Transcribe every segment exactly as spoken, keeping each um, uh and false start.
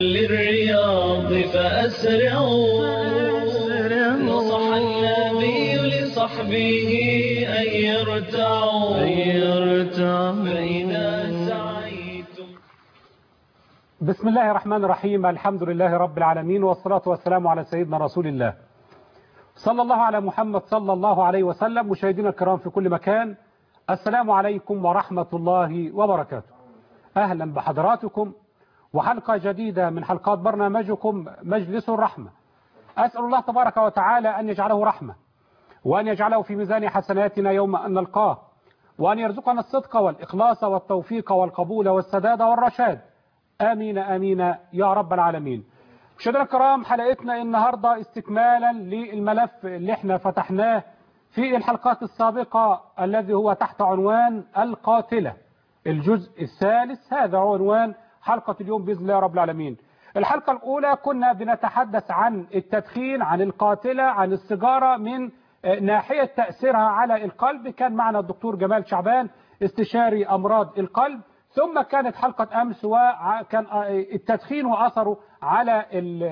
للرياض فأسرعوا نصح النبي لصحبه أن يرتعوا فإذا سعيتم. بسم الله الرحمن الرحيم. الحمد لله رب العالمين، والصلاة والسلام على سيدنا رسول الله صلى الله على محمد صلى الله عليه وسلم. مشاهدينا الكرام في كل مكان، السلام عليكم ورحمة الله وبركاته. أهلا بحضراتكم وحلقة جديدة من حلقات برنامجكم مجلس الرحمة. أسأل الله تبارك وتعالى أن يجعله رحمة، وأن يجعله في ميزان حسناتنا يوم أن نلقاه، وأن يرزقنا الصدق والإخلاص والتوفيق والقبول والسداد والرشاد. آمين آمين يا رب العالمين. مشاهدينا الكرام، حلقتنا النهاردة استكمالا للملف اللي احنا فتحناه في الحلقات السابقة، الذي هو تحت عنوان القاتلة، الجزء الثالث. هذا عنوان حلقة اليوم بإذن الله رب العالمين. الحلقة الأولى كنا بنتحدث عن التدخين، عن القاتلة، عن السيجارة من ناحية تأثيرها على القلب. كان معنا الدكتور جمال شعبان استشاري أمراض القلب. ثم كانت حلقة أمس وكان التدخين وأثره على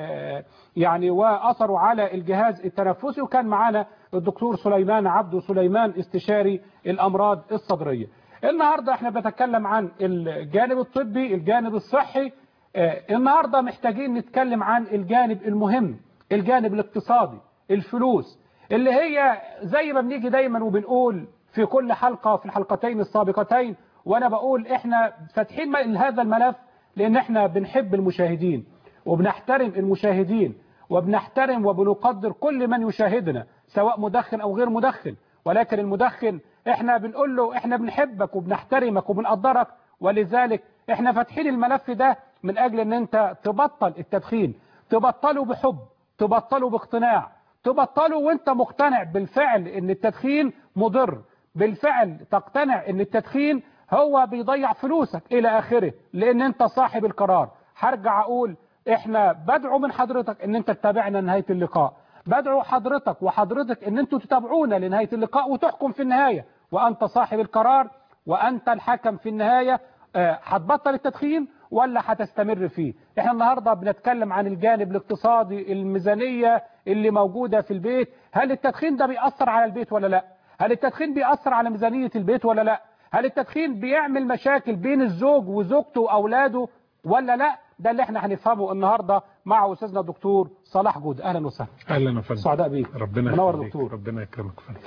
يعني وأثره على الجهاز التنفسي، وكان معنا الدكتور سليمان عبد سليمان استشاري الأمراض الصدرية. النهاردة احنا بنتكلم عن الجانب الطبي، الجانب الصحي. النهاردة محتاجين نتكلم عن الجانب المهم، الجانب الاقتصادي، الفلوس، اللي هي زي ما بنيجي دايما وبنقول في كل حلقة في الحلقتين السابقتين، وانا بقول احنا فاتحين هذا الملف لان احنا بنحب المشاهدين وبنحترم المشاهدين وبنحترم وبنقدر كل من يشاهدنا سواء مدخن او غير مدخن. ولكن المدخن احنا بنقول له احنا بنحبك وبنحترمك وبنقدرك، ولذلك احنا فاتحين الملف ده من اجل ان انت تبطل التدخين، تبطله بحب، تبطله باقتناع، تبطله وانت مقتنع بالفعل ان التدخين مضر، بالفعل تقتنع ان التدخين هو بيضيع فلوسك الى اخره، لان انت صاحب القرار. هرجع اقول احنا بدعو من حضرتك ان انت تتابعنا لنهاية اللقاء، بدعو حضرتك وحضرتك ان انتوا تتابعونا لنهاية اللقاء وتحكم في النهاية، وانت صاحب القرار وانت الحكم في النهاية. هتبطل التدخين ولا هتستمر فيه؟ احنا النهاردة بنتكلم عن الجانب الاقتصادي، الميزانية اللي موجودة في البيت. هل التدخين ده بيأثر على البيت ولا لا؟ هل التدخين بيأثر على ميزانية البيت ولا لا؟ هل التدخين بيعمل مشاكل بين الزوج وزوجته واولاده ولا لا؟ ده اللي احنا هنفهمه النهارده مع استاذنا الدكتور صلاح جود. اهلا وسهلا. اهلا يا فندم. سعداء بيك. ربنا منور دكتور. ربنا يكرمك فندم.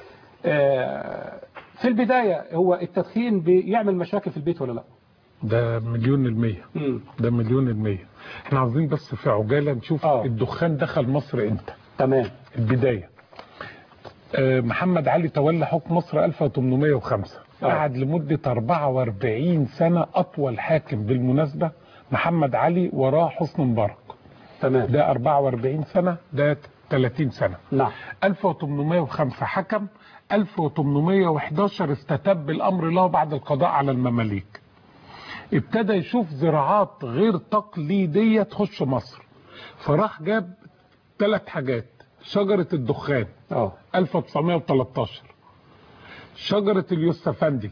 آه في البدايه، هو التدخين بيعمل مشاكل في البيت ولا لا؟ ده مليون المية. مم. ده مليون المية. احنا عاوزين بس في عجاله نشوف آه. الدخان دخل مصر امتى. تمام. البدايه آه محمد علي تولى حكم مصر ألف وثمانمائة وخمسة. قعد لمدة أربعة وأربعين سنة، أطول حاكم بالمناسبة محمد علي، وراه حسني مبارك. تمام. ده أربعة وأربعين سنة، ده ثلاثين سنة. نعم. ألف وثمانمائة وخمسة حكم، ألف وثمانمائة وأحد عشر استتب الأمر له بعد القضاء على المماليك. ابتدى يشوف زراعات غير تقليدية تخش مصر، فراح جاب ثلاث حاجات: شجرة الدخان اه ألف وتسعمائة وثلاثة عشر، شجرة اليوسفندي،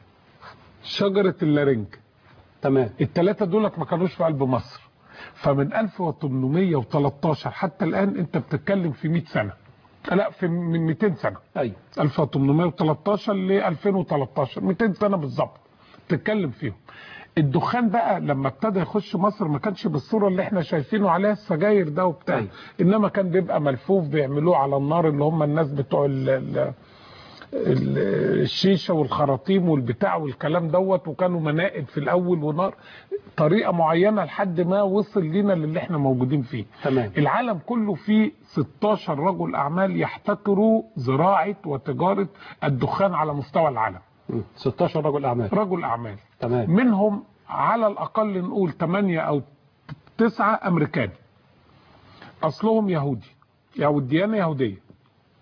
شجرة اللارنج. تمام. الثلاثة دولت ما كانوش في قلب مصر. فمن ألف وثمانمائة وثلاثة عشر حتى الآن انت بتتكلم في مئة سنة، لا في من مئتين سنة. ايوه. ألف وثمانمائة وثلاثة عشر ل ألفين وثلاثة عشر، مئتين سنة بالظبط بتتكلم فيهم. الدخان بقى لما ابتدى يخش مصر ما كانش بالصورة اللي احنا شايفينه عليها السجاير ده وبتاع. أيوة. انما كان بيبقى ملفوف بيعملوه على النار، اللي هم الناس بتوع ال ال الشيشه والخراطيم والبتاع والكلام دوت، وكانوا منائب في الاول ونار، طريقه معينه لحد ما وصل لنا للي احنا موجودين فيه. تمام. العالم كله فيه ستاشر رجل اعمال يحتكروا زراعه وتجاره الدخان على مستوى العالم. ستاشر رجل اعمال. رجل اعمال. تمام. منهم على الاقل نقول ثمانية او تسعة امريكان، اصلهم يهودي او الديانه يهوديه.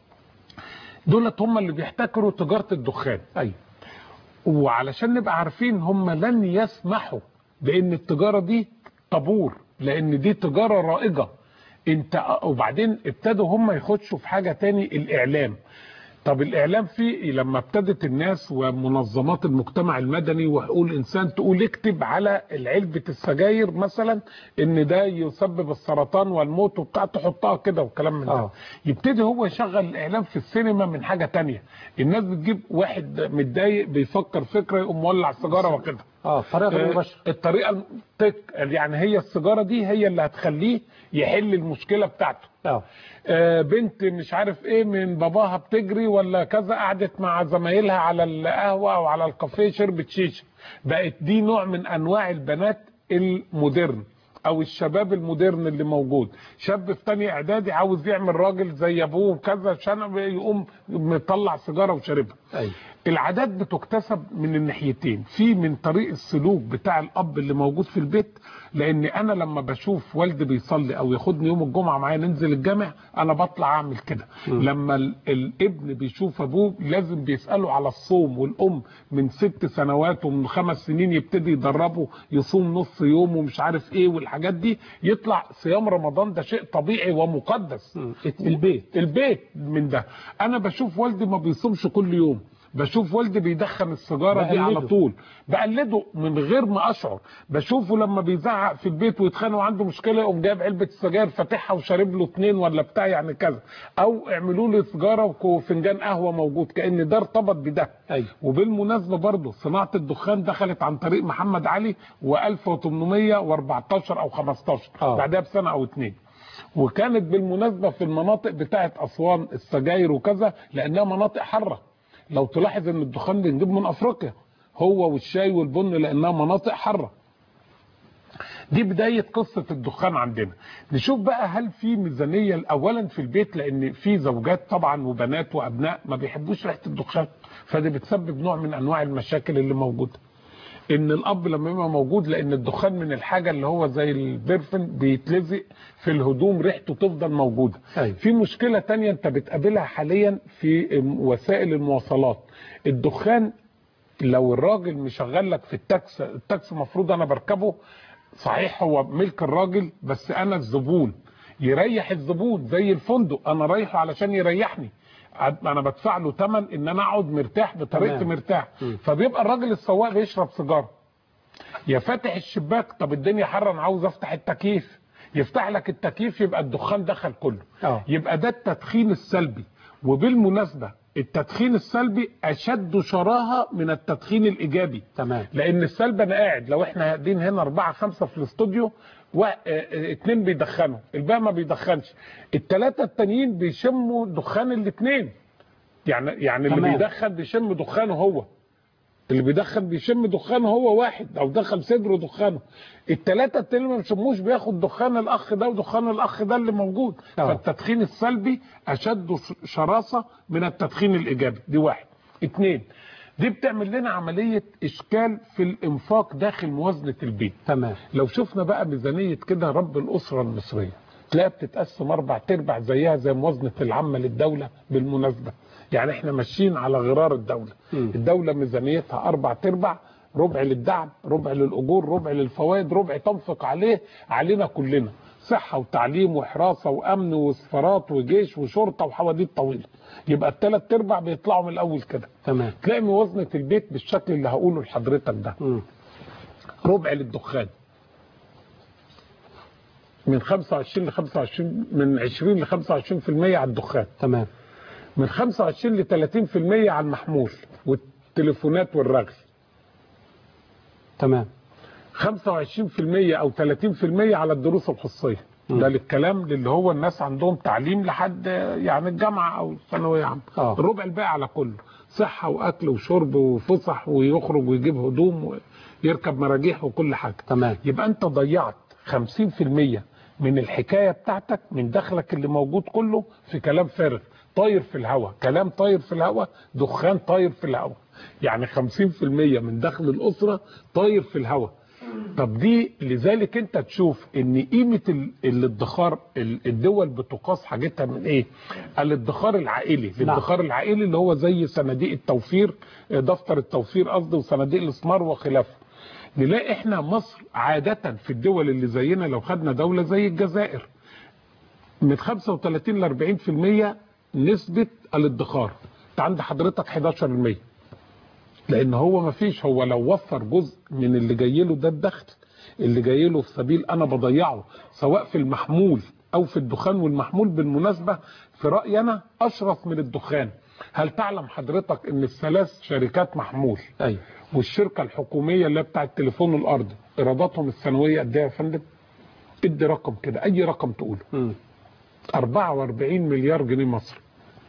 دولت هم اللي بيحتكروا تجارة الدخان. أيوة. وعلشان نبقى عارفين هم لن يسمحوا بان التجارة دي طابور، لان دي تجارة رائجة. انت وبعدين ابتدوا هم يخشوا في حاجة تاني، الاعلام. طب الاعلام فيه لما ابتدت الناس ومنظمات المجتمع المدني وحقوق الانسان تقول اكتب على علبه السجاير مثلا ان ده يسبب السرطان والموت وبتاع، تحطها كده وكلام من ده. آه. يبتدي هو يشغل الاعلام في السينما من حاجه تانية. الناس بتجيب واحد متضايق بيفكر فكره يقوم مولع سيجاره وكده. اه الطريقه غير مباشره. الطريقه التك يعني هي السيجاره دي هي اللي هتخليه يحل المشكله بتاعته. اه آه بنت مش عارف ايه من باباها بتجري ولا كذا، قعدت مع زمايلها على القهوه او على الكافيه شربت شيشه، بقت دي نوع من انواع البنات المودرن او الشباب المودرن اللي موجود. شاب في تاني اعدادي عاوز يعمل راجل زي ابوه وكذا عشان يقوم مطلع سيجاره وشاربها. ايوه العادات بتكتسب من الناحيتين، في من طريق السلوك بتاع الاب اللي موجود في البيت، لان انا لما بشوف والدي بيصلي او ياخدني يوم الجمعه معايا ننزل الجامع انا بطلع اعمل كده. لما ال- الابن بيشوف ابوه لازم بيساله على الصوم، والام من ست سنوات ومن خمس سنين يبتدي يدربه يصوم نص يوم ومش عارف ايه والحاجات دي، يطلع صيام رمضان ده شيء طبيعي ومقدس. البيت البيت من ده. انا بشوف والدي ما بيصومش كل يوم، بشوف والدي بيدخن السيجاره دي على طول، بقلده من غير ما اشعر. بشوفه لما بيزعق في البيت ويتخانق وعنده مشكله يقوم جايب علبه السجاير فاتحها وشارب له اتنين ولا بتاع يعني كذا، او اعملوا لي سيجاره وفنجان قهوه موجود، كان ده ارتبط بده. أيوة. وبالمناسبه برضه صناعه الدخان دخلت عن طريق محمد علي و1814 او خمستاشر آه. بعدها بسنه او اتنين. وكانت بالمناسبه في المناطق بتاعه اسوان السجاير وكذا لانها مناطق حاره. لو تلاحظ ان الدخان بنجيب من افريقيا هو والشاي والبن لانها مناطق حاره. دي بدايه قصه الدخان عندنا. نشوف بقى هل في ميزانيه اولا في البيت، لان في زوجات طبعا وبنات وابناء ما بيحبوش ريحه الدخان، فدي بتسبب نوع من انواع المشاكل اللي موجوده. ان الاب لما يبقى موجود، لان الدخان من الحاجه اللي هو زي البرفن بيتلزق في الهدوم ريحته تفضل موجوده. أيوة. في مشكله تانية انت بتقابلها حاليا في وسائل المواصلات. الدخان لو الراجل مشغل لك في التاكس، التاكس المفروض انا بركبه صحيح هو ملك الراجل بس انا الزبون، يريح الزبون زي الفندق انا رايحه علشان يريحني، انا بدفع له ثمن ان انا اقعد مرتاح بطريقتي مرتاح. فبيبقى الراجل السواق بيشرب سيجاره، يا فاتح الشباك طب الدنيا حر انا عاوز افتح التكييف، يفتح لك التكييف يبقى الدخان دخل كله. أوه. يبقى ده التدخين السلبي. وبالمناسبه التدخين السلبي اشد شراهه من التدخين الايجابي. تمام. لان السلبي انا قاعد لو احنا قاعدين هنا اربعه خمسه في الاستوديو واثنين بيدخنوا الباقي ما بيدخنش، الثلاثه التانيين بيشموا دخان الاثنين. يعني يعني اللي تمام. بيدخن بيشم دخانه هو، اللي بيدخن بيشم دخانه هو واحد او دخل صدره دخانه، الثلاثه التانيين ما بيشموش بياخد دخان الاخ ده ودخان الاخ ده اللي موجود. أوه. فالتدخين السلبي اشد شراسه من التدخين الايجابي. دي واحد. اتنين، دي بتعمل لنا عمليه اشكال في الانفاق داخل موازنه البيت. تمام. لو شفنا بقى ميزانيه كده رب الاسره المصريه تلاقيها بتتقسم اربع تربع زيها زي موازنه العامه للدوله بالمناسبه. يعني احنا ماشيين على غرار الدوله. م. الدوله ميزانيتها اربع تربع، ربع للدعم، ربع للاجور، ربع للفوائد، ربع تنفق عليه علينا كلنا، صحه وتعليم وحراسه وامن وسفارات وجيش وشرطه وحواديت طويله. يبقى الثلاث ارباع بيطلعوا من الاول كده. تمام. تلاقي موازنه البيت بالشكل اللي هقوله لحضرتك ده. م. ربع للدخان من خمسة وعشرين ل خمسة وعشرين، من عشرين ل خمسة وعشرين في المية على الدخان. تمام. من خمسة وعشرين ل ثلاثين في المية على المحمول والتليفونات والرغي. تمام. خمسة وعشرين في المية او ثلاثين في المية على الدروس الخصوصيه. م. ده للكلام اللي هو الناس عندهم تعليم لحد يعني الجامعه او ثانويه عامه. الربع الباقي على كله صحه واكل وشرب وفسح ويخرج ويجيب هدوم ويركب مراجيح وكل حاجه. تمام. يبقى انت ضيعت خمسين في المية من الحكايه بتاعتك من دخلك اللي موجود كله في كلام فارغ طاير في الهواء، كلام طاير في الهواء، دخان طاير في الهواء. يعني خمسين في المية من دخل الاسره طاير في الهواء. طب دي لذلك انت تشوف ان قيمه الادخار الدول بتقاس حاجتها من ايه؟ الادخار العائلي. الادخار العائلي اللي هو زي صناديق التوفير، دفتر التوفير قصدي، وصناديق الاستثمار وخلافه. نلاقي احنا مصر عاده في الدول اللي زينا لو خدنا دوله زي الجزائر من خمسة وثلاثين ل أربعين في المية نسبه الادخار، انت عند حضرتك حداشر بالمية، لان هو ما فيش، هو لو وفر جزء من اللي جاي له ده الدخل اللي جاي له في سبيل انا بضيعه سواء في المحمول او في الدخان، والمحمول بالمناسبه في رايي انا اشرف من الدخان. هل تعلم حضرتك ان الثلاث شركات محمول ايوه والشركه الحكوميه اللي بتاع التليفون الارضي ايراداتهم السنويه قد ايه يا فندم؟ ادي رقم كده، اي رقم تقوله. امم أربعة وأربعين مليار جنيه مصري.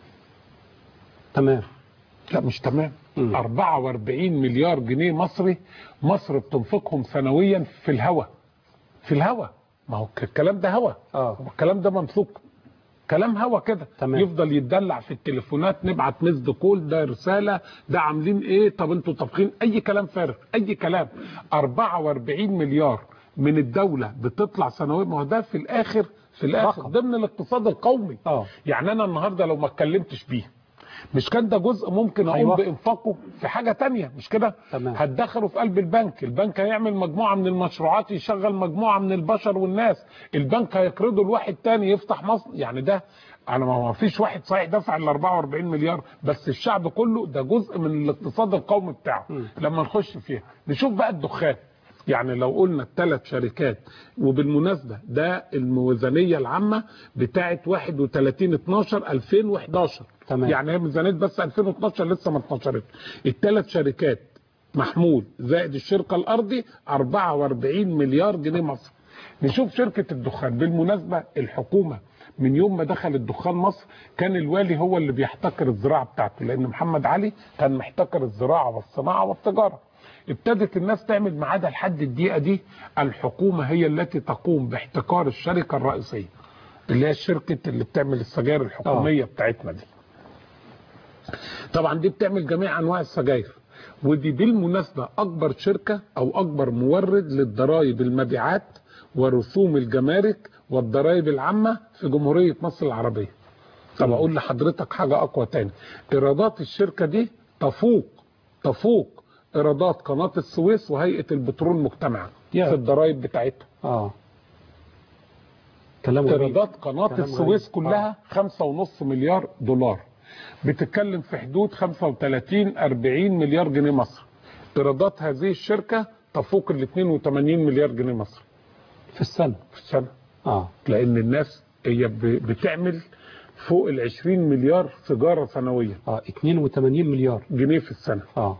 تمام. لا مش تمام. مم. أربعة وأربعين مليار جنيه مصري، مصر بتنفقهم سنويا في الهوا. في الهوا، ما هو الكلام ده هوا. اه الكلام ده ممسوك، كلام هوا كده. تمام. يفضل يتدلع في التليفونات، نبعت مسد كول، ده رساله، ده عاملين ايه، طب انتوا طابخين، اي كلام فارغ، اي كلام. أربعة وأربعين مليار من الدوله بتطلع سنويا، ما هو ده في الاخر في الاخر رقم. ضمن الاقتصاد القومي. اه يعني انا النهارده لو ما اتكلمتش بيه، مش كان ده جزء ممكن اقوم أيوة. بانفاقه في حاجه تانية، مش كده؟ تمام. هتدخله في قلب البنك، البنك هيعمل مجموعه من المشروعات، يشغل مجموعه من البشر والناس، البنك هيقرضه لواحد تاني يفتح مصر. يعني ده انا ما فيش واحد صحيح دفع ال أربعة وأربعين مليار، بس الشعب كله ده جزء من الاقتصاد القومي بتاعه. م. لما نخش فيها نشوف بقى الدخان. يعني لو قلنا الثلاث شركات، وبالمناسبه ده الميزانيه العامه بتاعه واحد وثلاثين اتناشر ألفين وحداشر. تمام. يعني هي ميزانيه بس ألفين واتناشر لسه ما اتنشرتش. الثلاث شركات محمول زائد الشركه الارضي أربعة وأربعين مليار جنيه مصري. نشوف شركه الدخان. بالمناسبه الحكومه من يوم ما دخل الدخان مصر كان الوالي هو اللي بيحتكر الزراعه بتاعته، لان محمد علي كان محتكر الزراعه والصناعه والتجاره. ابتدت الناس تعمل معادة لحد الدقيقة دي الحكومة هي التي تقوم باحتكار الشركة الرئيسية اللي هي الشركة اللي بتعمل السجاير الحكومية. أوه. بتاعتنا دي طبعا دي بتعمل جميع أنواع السجاير، ودي بالمناسبة أكبر شركة أو أكبر مورد للضرائب المبيعات ورسوم الجمارك والضرائب العامة في جمهورية مصر العربية. طب أقول لحضرتك حاجة أقوى تاني، إيرادات الشركة دي تفوق تفوق ايرادات قناه السويس وهيئه البترول المجتمعه في الضرائب بتاعتها. اه كلام ايرادات قناه السويس غريب. كلها خمسة ونص مليار دولار، بتتكلم في حدود خمسة وثلاثين أربعين مليار جنيه مصري. ايرادات هذه الشركه تفوق ال اتنين وتمانين مليار جنيه مصري في السنه. في السنه. اه لان الناس هي بتعمل فوق ال عشرين مليار سيجاره سنويا. اه اتنين وتمانين مليار جنيه في السنه. اه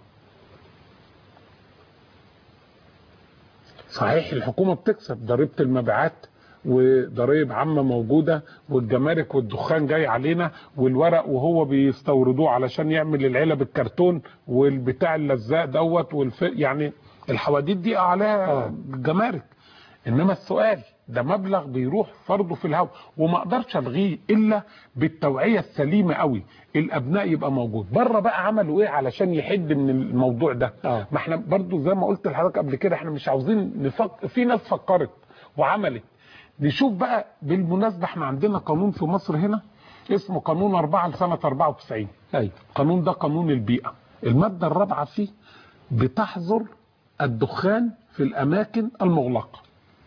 صحيح الحكومة بتكسب ضريبة المبيعات وضرائب عامة موجودة، والجمارك والدخان جاي علينا، والورق وهو بيستوردوه علشان يعمل العلب الكرتون والبتاع اللزاق دوت والف... يعني الحواديت دي عليها جمارك. انما السؤال ده مبلغ بيروح فرضه في الهواء، وما اقدرش الغيه الا بالتوعيه السليمه قوي، الابناء يبقى موجود. بره بقى عملوا ايه علشان يحد من الموضوع ده؟ أوه. ما احنا برضو زي ما قلت لحضرتك قبل كده احنا مش عاوزين نفكر، في ناس فكرت وعملت. نشوف بقى بالمناسبه احنا عندنا قانون في مصر هنا اسمه قانون أربعة لسنه أربعة وتسعين. ايوه القانون ده قانون البيئه، الماده الرابعه فيه بتحظر الدخان في الاماكن المغلقه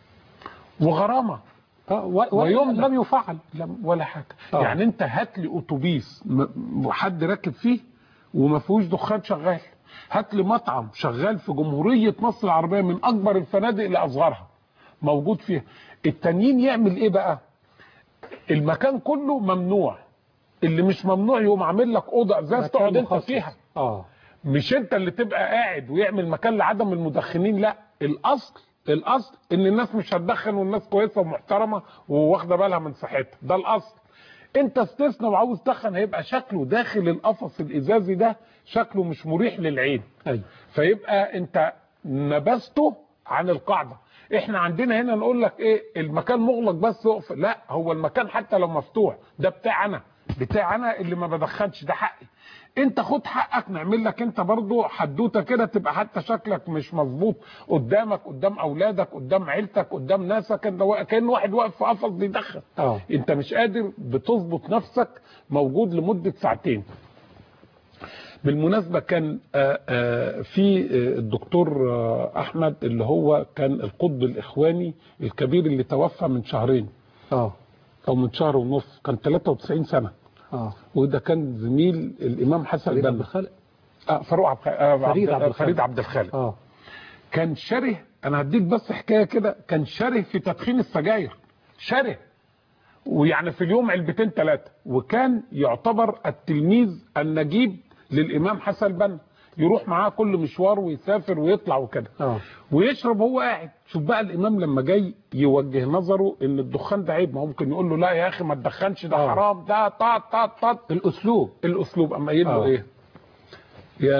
وغرامه ويمنع لم يفعل ولا حاجه. أوه. يعني انت هات لي اتوبيس حد راكب فيه وما فيهوش دخان شغال، هات لي مطعم شغال في جمهوريه مصر العربيه من اكبر الفنادق لاصغرها موجود فيها، التانيين يعمل ايه بقى؟ المكان كله ممنوع، اللي مش ممنوع يقوم عامل لك اوضه ازاز تقعد انت فيها. اه مش انت اللي تبقى قاعد ويعمل مكان لعدم المدخنين، لا، الاصل الاصل ان الناس مش هتدخن والناس كويسه ومحترمه وواخده بالها من صحتها، ده الاصل. انت استثنى وعاوز تدخن هيبقى شكله داخل القفص الازازي ده شكله مش مريح للعين. ايوه فيبقى انت نبذته عن القاعده. احنا عندنا هنا نقول لك ايه، المكان مغلق بس اقفل، لا، هو المكان حتى لو مفتوح ده بتاع انا بتاع انا اللي ما بدخنش، ده حقي. انت خد حقك، نعمل لك انت برضو حدوته كده تبقى حتى شكلك مش مظبوط قدامك، قدام اولادك، قدام عيلتك، قدام ناسك، انت كان واحد واقف في قفص بيدخن. اه انت مش قادر بتظبط نفسك موجود لمده ساعتين. بالمناسبه كان آآ آآ في الدكتور احمد اللي هو كان القطب الاخواني الكبير اللي توفى من شهرين اه او من شهر ونص، كان تلاتة وتسعين سنه اه وده كان زميل الامام حسن فريد عبد البنا. الخالق. اه فاروق عبد آه فريد عبد الخالق. فريد عبد الخالق. اه كان شره، انا هديك بس حكايه كده، كان شره في تدخين السجاير، شره، ويعني في اليوم علبتين ثلاثه، وكان يعتبر التلميذ النجيب للامام حسن البنا، يروح معاه كل مشوار ويسافر ويطلع وكده. اه ويشرب وهو قاعد. شوف بقى الامام لما جاي يوجه نظره ان الدخان ده عيب، ما هو ممكن يقول له لا يا اخي ما تدخنش ده آه. حرام، ده طاط طاط طاط الاسلوب. الاسلوب. اما قايل له آه. ايه؟ يا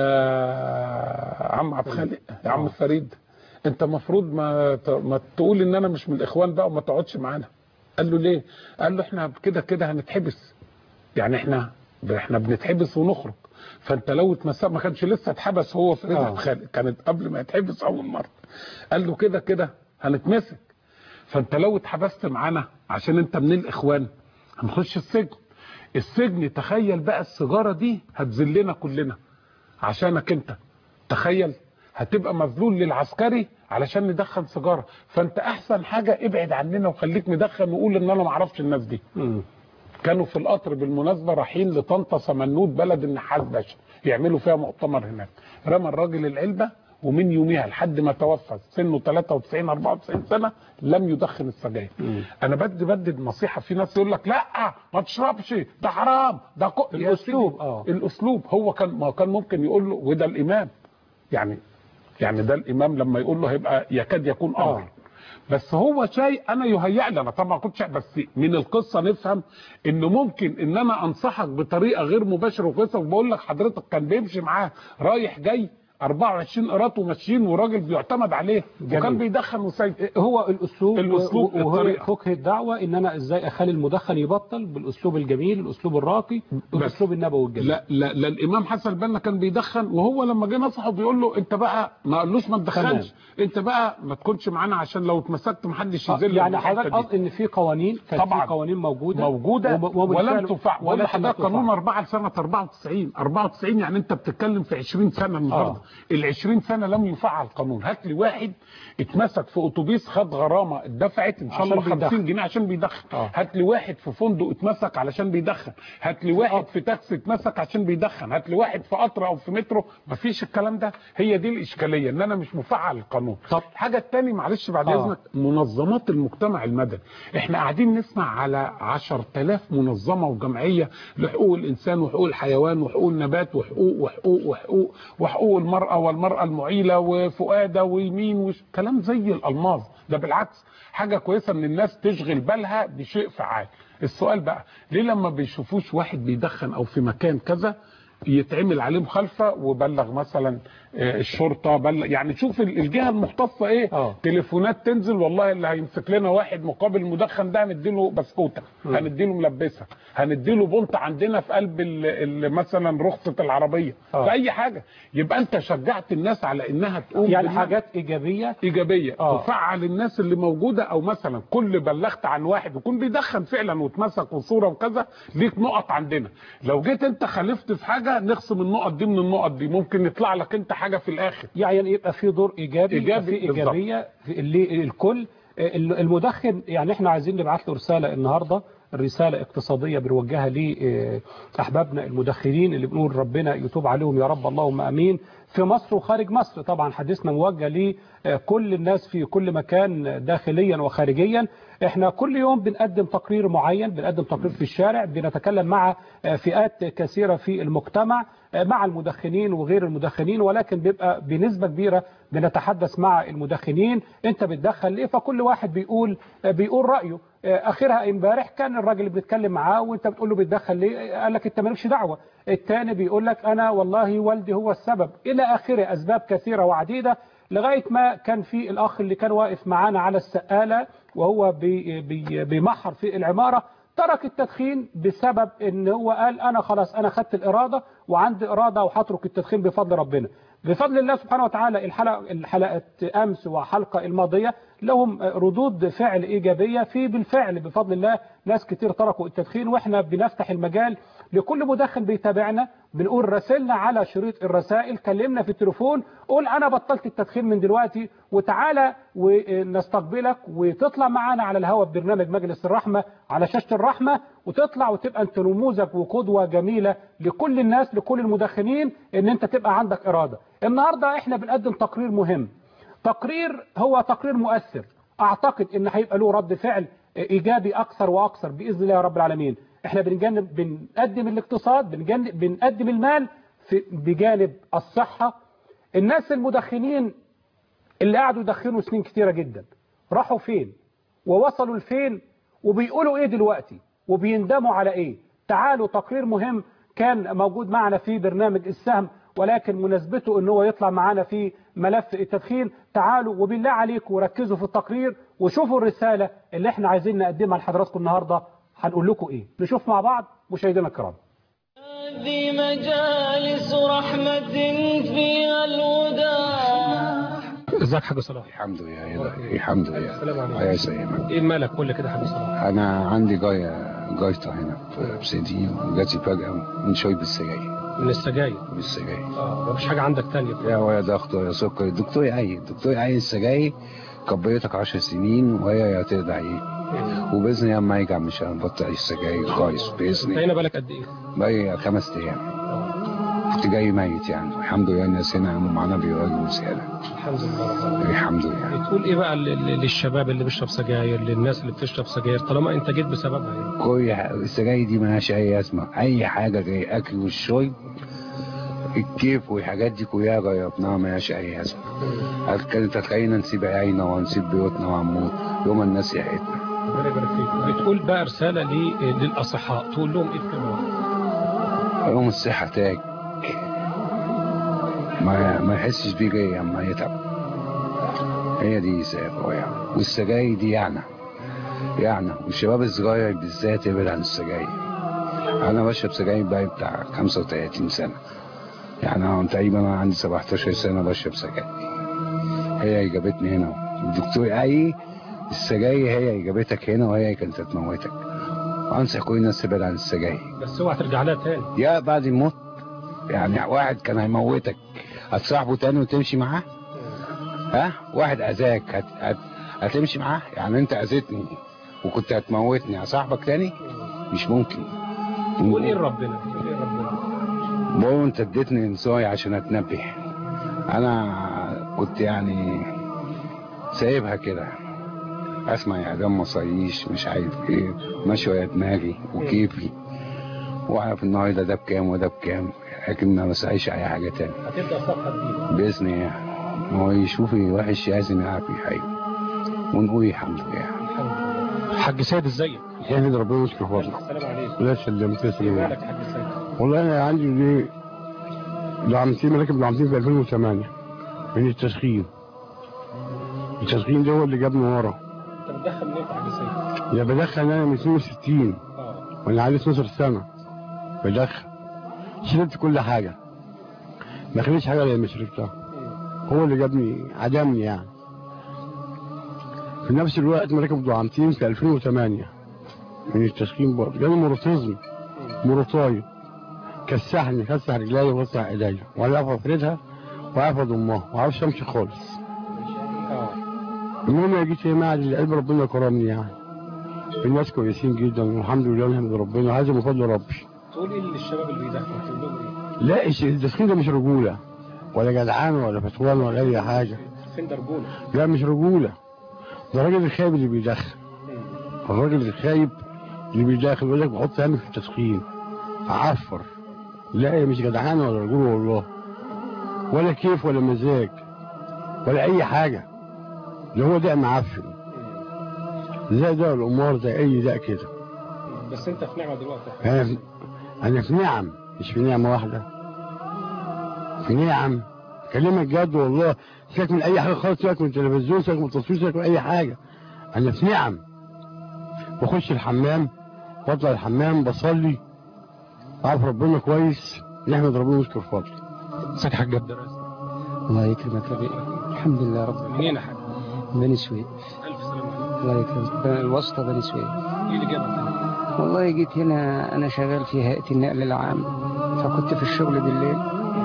عم عبد الخالق، يا عم آه. فريد، انت مفروض ما ت- ما تقول ان انا مش من الاخوان بقى وما تقعدش معانا. قال له ليه؟ قال له احنا كده كده هنتحبس، يعني احنا احنا بنتحبس ونخرج، فانت لو اتمسك، ما كانش لسه اتحبس هو فريد آه. عبد الخالق، كانت قبل ما يتحبس اول مره. قال له كده كده هنتمسك، فانت لو اتحبست معانا عشان انت من الاخوان هنخش السجن. السجن تخيل بقى السيجاره دي هتذلنا كلنا عشانك انت، تخيل هتبقى مذلول للعسكري علشان ندخن سيجاره، فانت احسن حاجه ابعد عننا وخليك مدخن وقول ان انا ما اعرفش الناس دي. مم. كانوا في القطر بالمناسبه رايحين لطنطا سمنود بلد النحاس باشا يعملوا فيها مؤتمر هناك، رمى الراجل العلبه ومن يوميها لحد ما توفى سنه ثلاثة وتسعين أربعة وتسعين سنه لم يدخن السجاير. انا بدي بدي نصيحه، في ناس يقول لك لا ما تشربش ده حرام ده كو... الأسلوب. اه الاسلوب. هو كان ما كان ممكن يقول له، وده الامام يعني يعني ده الامام لما يقول له هيبقى يكاد يكون امر. آه. بس هو شيء انا يهيأ لي، انا طبعا ما كنتش، بس من القصه نفهم انه ممكن ان انا انصحك بطريقه غير مباشره وكويسه، وبقول لك حضرتك كان بيمشي معاه رايح جاي أربعة وعشرين قراط وماشيين، وراجل بيعتمد عليه جميل. وكان بيدخن وسيد. هو الاسلوب الأسلوب، وهي الطريقة. فقه الدعوه ان انا ازاي اخلي المدخن يبطل بالاسلوب الجميل، الاسلوب الراقي، الاسلوب النبوي الجميل. لا لا لا الامام حسن البنا كان بيدخن، وهو لما جه نصحه بيقول له انت بقى ما قالوش ما تدخنش، انت بقى ما تكونش معانا عشان لو اتمسكت ما حدش آه، يذلك. يعني حضرتك قصد ان في قوانين، كانت في طبعا قوانين موجوده موجوده وب- وبالفعل ولم تفعل. ولكن ولا حضرتك لا تفعل. قانون أربعة لسنه أربعة وتسعين أربعة وتسعين يعني انت بتتكلم في عشرين سنه النهارده. آه. ال عشرين سنه لم يفعل قانون. هات لي واحد اتمسك في اتوبيس خد غرامه اتدفعت ان شاء عشان الله بيدخن. خمسين جنيه عشان بيدخن. آه. هات لي واحد في فندق اتمسك علشان بيدخن. هات لي واحد في تاكسي اتمسك عشان بيدخن. هات لي واحد في قطر او في مترو. مفيش الكلام ده. هي دي الاشكاليه، ان انا مش مفعل القانون. طب الحاجه الثانيه معلش بعد آه. اذنك، منظمات المجتمع المدني. احنا قاعدين نسمع على عشرة آلاف منظمه وجمعيه لحقوق الانسان وحقوق الحيوان وحقوق النبات وحقوق وحقوق وحقوق وحقوق المراه والمراه المعيله وفؤاده ويمين وش كلام زي الالماظ. ده بالعكس حاجه كويسه ان الناس تشغل بالها بشيء فعال. السؤال بقى ليه لما بيشوفوش واحد بيدخن او في مكان كذا يتعمل عليه مخالفه وبلغ مثلا آه، الشرطه، بلغ يعني شوف الجهه المختصه ايه. آه. تليفونات تنزل والله اللي هيمسك لنا واحد مقابل المدخن ده هنديله بسكوته، هنديله ملبسه، هنديله بنط عندنا في قلب ال ال مثلا رخصه العربيه، آه. في اي حاجه. يبقى انت شجعت الناس على انها تقوم يعني بالنهي. حاجات ايجابيه. ايجابيه آه. تفعل الناس اللي موجوده، او مثلا كل بلغت عن واحد يكون بيدخن فعلا واتمسك وصوره وكذا ليك نقط عندنا. لو جيت انت خالفت في حاجه نخصم النقط دي من النقط دي، ممكن يطلع لك انت حاجه في الاخر. يعني يبقى في دور ايجابي، إيجابي في ايجابيه في اللي الكل. المدخن يعني احنا عايزين نبعت له رساله النهارده، رساله اقتصاديه بنوجهها لاحبابنا المدخنين اللي بنقول ربنا يتوب عليهم يا رب اللهم امين، في مصر وخارج مصر. طبعا حديثنا موجه لكل الناس في كل مكان داخليا وخارجيا. احنا كل يوم بنقدم تقرير معين، بنقدم تقرير في الشارع، بنتكلم مع فئات كثيره في المجتمع، مع المدخنين وغير المدخنين، ولكن بيبقى بنسبه كبيره بنتحدث مع المدخنين. انت بتدخن ليه؟ فكل واحد بيقول بيقول رايه. اخرها امبارح كان الراجل اللي بنتكلم معاه وانت بتقول له بتدخن ليه، قال لك انت مالكش دعوه. الثاني بيقول لك انا والله والدي هو السبب، الى اخره. اسباب كثيره وعديده، لغايه ما كان في الاخ اللي كان واقف معانا على السقاله وهو بي بي بيمحر في العماره، ترك التدخين بسبب ان هو قال انا خلاص انا خدت الاراده وعندي اراده وهترك التدخين بفضل ربنا. بفضل الله سبحانه وتعالى الحلقه الحلقه امس والحلقه الماضيه لهم ردود فعل ايجابيه، في بالفعل بفضل الله ناس كتير تركوا التدخين، واحنا بنفتح المجال لكل مدخن بيتابعنا بنقول راسلنا على شريط الرسائل، كلمنا في التليفون، قول انا بطلت التدخين من دلوقتي، وتعالى ونستقبلك وتطلع معانا على الهواء ببرنامج مجلس الرحمة على شاشة الرحمة، وتطلع وتبقى انت نموذج وقدوة جميلة لكل الناس، لكل المدخنين، ان انت تبقى عندك ارادة. النهاردة احنا بنقدم تقرير مهم، تقرير هو تقرير مؤثر، اعتقد ان هيبقى له رد فعل ايجابي اكثر واكثر باذن الله يا رب العالمين. احنا بنجانب بنقدم الاقتصاد، بنجانب بنقدم المال في بجانب الصحة. الناس المدخنين اللي قعدوا يدخنوا سنين كتيرة جدا راحوا فين ووصلوا لفين وبيقولوا ايه دلوقتي وبيندموا على ايه؟ تعالوا تقرير مهم كان موجود معنا في برنامج السهم، ولكن مناسبته ان هو يطلع معنا في ملف التدخين. تعالوا وبالله عليكم وركزوا في التقرير وشوفوا الرسالة اللي احنا عايزين نقدمها لحضراتكم النهاردة. هنقول لكم ايه؟ نشوف مع بعض مشاهدينا الكرام. هذه مجالس رحمة فيها الوداع. ازيك حاج صلاح؟ الحمد لله يا إلهي، الحمد لله. السلام عليكم. يا سلام. ايه مالك كل كده حاج صلاح؟ انا عندي جايه جايطه هنا في سيدي، وجاتي فجاه من شويه بالسجاير. من السجاير؟ بالسجاير. اه مفيش حاجه عندك تانية؟ يا ويا ضغط ويا سكر. الدكتور يعين الدكتور يعين السجاير كبرتك عشر سنين وهي هترضع ايه، وباذن الله لما يرجع مش هنبطل السجاير خالص باذن الله. انت هنا بالك قد ايه؟ بقى خمس ايام. كنت جاي ميت يعني، الحمد لله الناس هنا قاموا معانا بيراجعوا زياده. الحمد لله. الحمد لله. بتقول ايه بقى للشباب اللي بيشرب سجاير، للناس اللي بتشرب سجاير طالما انت جيت بسببها يعني؟ كل السجاير دي مالهاش اي اسمه، اي حاجه زي الاكل والشرب الكيف والحاجات دي كلها جربناها مالهاش اي اسمه. كانت هتخلينا نسيب عينا ونسيب بيوتنا ونموت يوم الناس يحيتنا. ربنا يبارك فيك. بتقول بقى رساله للاصحاء تقول لهم ايه كمان؟ يوم الصحه تاج، ما ما يحسش بيه جاي اما يتعب. هي دي سافه يعني. والسجاير دي يعني يعني والشباب الصغير بالذات يبعد عن السجاير. انا بشرب سجاير بقى بتاع خمسة وثلاثين سنه يعني، انا تقريبا انا عندي سبعتاشر سنه بشرب سجاير. هي جابتني هنا. الدكتور اي السجاير هي جابتك هنا وهي كانت هتموتك. وانصح كل الناس تبعد عن السجاير. بس اوعى ترجع لها تاني. يا بعد الموت يعني، واحد كان هيموتك هتصاحبه تاني وتمشي معاه؟ ها؟ واحد اذاك هت... هت... هتمشي معاه؟ يعني انت اذيتني وكنت هتموتني هصاحبك تاني؟ مش ممكن. قول ايه ربنا؟ قول ايه ربنا؟ بقول انت اديتني انصاي عشان اتنبه. انا كنت يعني سايبها كده، اسمع يا ادم مصايش مش عارف ايه، ماشي يا دماغي وكيفي، واعرف النهارده ده بكام وده بكام، لكن ما بسعيش اي حاجه تاني. هتبدا صفحه جديده باذن الله. هو يشوفي وحش لازم يعرف يحيي ونقول الحمد لله. حاج سيد ازيك؟ يحمد ربنا ويشكر فضله. السلام عليكم. لا سلمت تسلم. مالك يا حاج سيد؟ والله انا عندي دي دعمتين مراكب دعمتين في ألفين وثمانية من التسخين. التسخين ده هو اللي جابني ورا. انت بتدخن منين يا حاج سيد؟ يا بدخن انا من اثنين وستين اه وانا عندي اتناشر سنه بدخن. شربت كل حاجه ما خليش حاجه اللي شربتها. هو اللي جابني عدمني يعني. في نفس الوقت مركب دعامتين في ألفين وثمانية من التسخين برضه جالي مروتيزم مروطاي، كسحني كسح رجلي ووسع ايديا ولا اعرف افردها ولا اعرف اضمها وما اعرفش امشي خالص. المهم جيت هنا معهد القلب ربنا كرمني يعني. الناس كويسين جدا والحمد لله نحمد ربنا، هذا من فضل ربي. تقول ايه للشباب اللي بيدخنوا؟ تقول لهم ايه؟ لا التسخين ده مش رجوله ولا جدعان ولا فتوان ولا اي حاجه. التدخين ده رجوله؟ لا مش رجوله، ده الراجل الخايب اللي بيدخن. الراجل الخايب اللي بيدخن يقول لك بحط همي في التدخين اعفر. لا هي مش جدعان ولا رجوله والله، ولا كيف ولا مزاج ولا اي حاجه. ده هو داء معفن زي داء الامار زي اي داء كده. بس انت في نعمه دلوقتي. انا في... انا في نعم، مش في نعمه واحده، في نعم. كلمك جد والله. سيبك من اي حاجه خالص، سيبك من التلفزيون، سيبك من التصوير، سيبك من اي حاجه. انا في نعم. بخش الحمام واطلع الحمام بصلي، اعرف ربنا كويس، نحمد ربنا ونشكر فضله. ازيك يا حاج عبد الرازق؟ الله يكرمك يا بيه. الحمد لله رب العالمين. منين يا حاج؟ بني سويف. الف سلامه عليك. الله يكرمك. الواسطه بني سويف. ايه اللي جابك هنا؟ والله جيت هنا انا شغال في هيئه النقل العام فكنت في الشغل بالليل،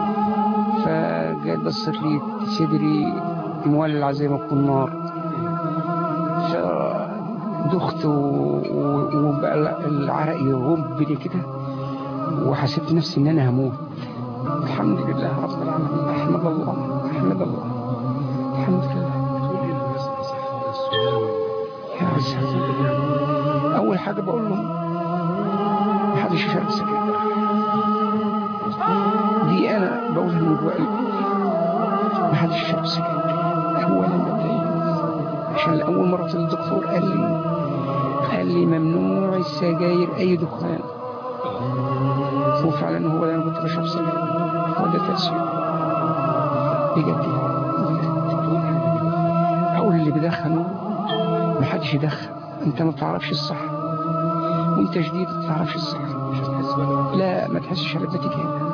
فجيت بصيت لي صدري مولع زي ما يكون نار، فدخت وبقى العرق يغبني كده، وحسيت نفسي ان انا هموت. الحمد لله رب العالمين، احمد الله احمد الله الحمد لله. يا عزيزي اول حاجه بقول لهم محدش يشرب سجاير، دي انا بقولها من جوا قلبي، محدش يشرب سجاير اولا مبدئيا، عشان اول مره الدكتور قال لي قال لي ممنوع السجاير اي دخان، وفعلا هو ده انا كنت بشرب سجاير، هو ده تاثير بجد. اقول اللي بيدخنوا محدش يدخن، انت ما بتعرفش الصح، وانت جديد ما بتعرفش الصح. لا ما تحسش على النتيجه هنا.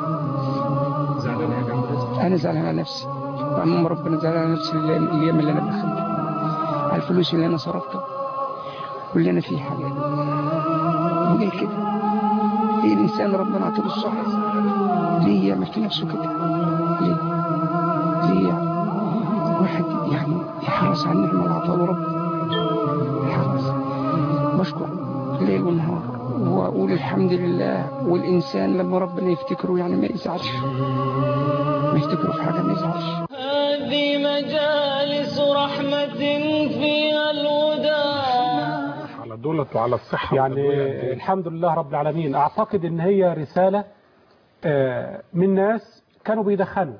انا زعلان على نفسي، وعموما ربنا زعلان على نفسي الايام اللي انا دخلتها، على الفلوس اللي انا صرفتها واللي انا فيه حاجات. وليه كده؟ ليه الانسان ربنا عطيه الصحه ليه يعمل في نفسه كده؟ ليه؟ ليه يعني؟ واحد يعني يحرص على النعمه اللي عطاها له ربنا، يحرص. بشكر الليل والنهار واقول الحمد لله. والانسان لما ربنا يفتكره يعني ما يزعلش، ما يفتكره في حاجه ما يزعلش. هذه مجالس رحمة فيها الوداع على دولت وعلى الصحة يعني الحمد لله رب العالمين. أعتقد إن هي رسالة من ناس كانوا بيدخنوا.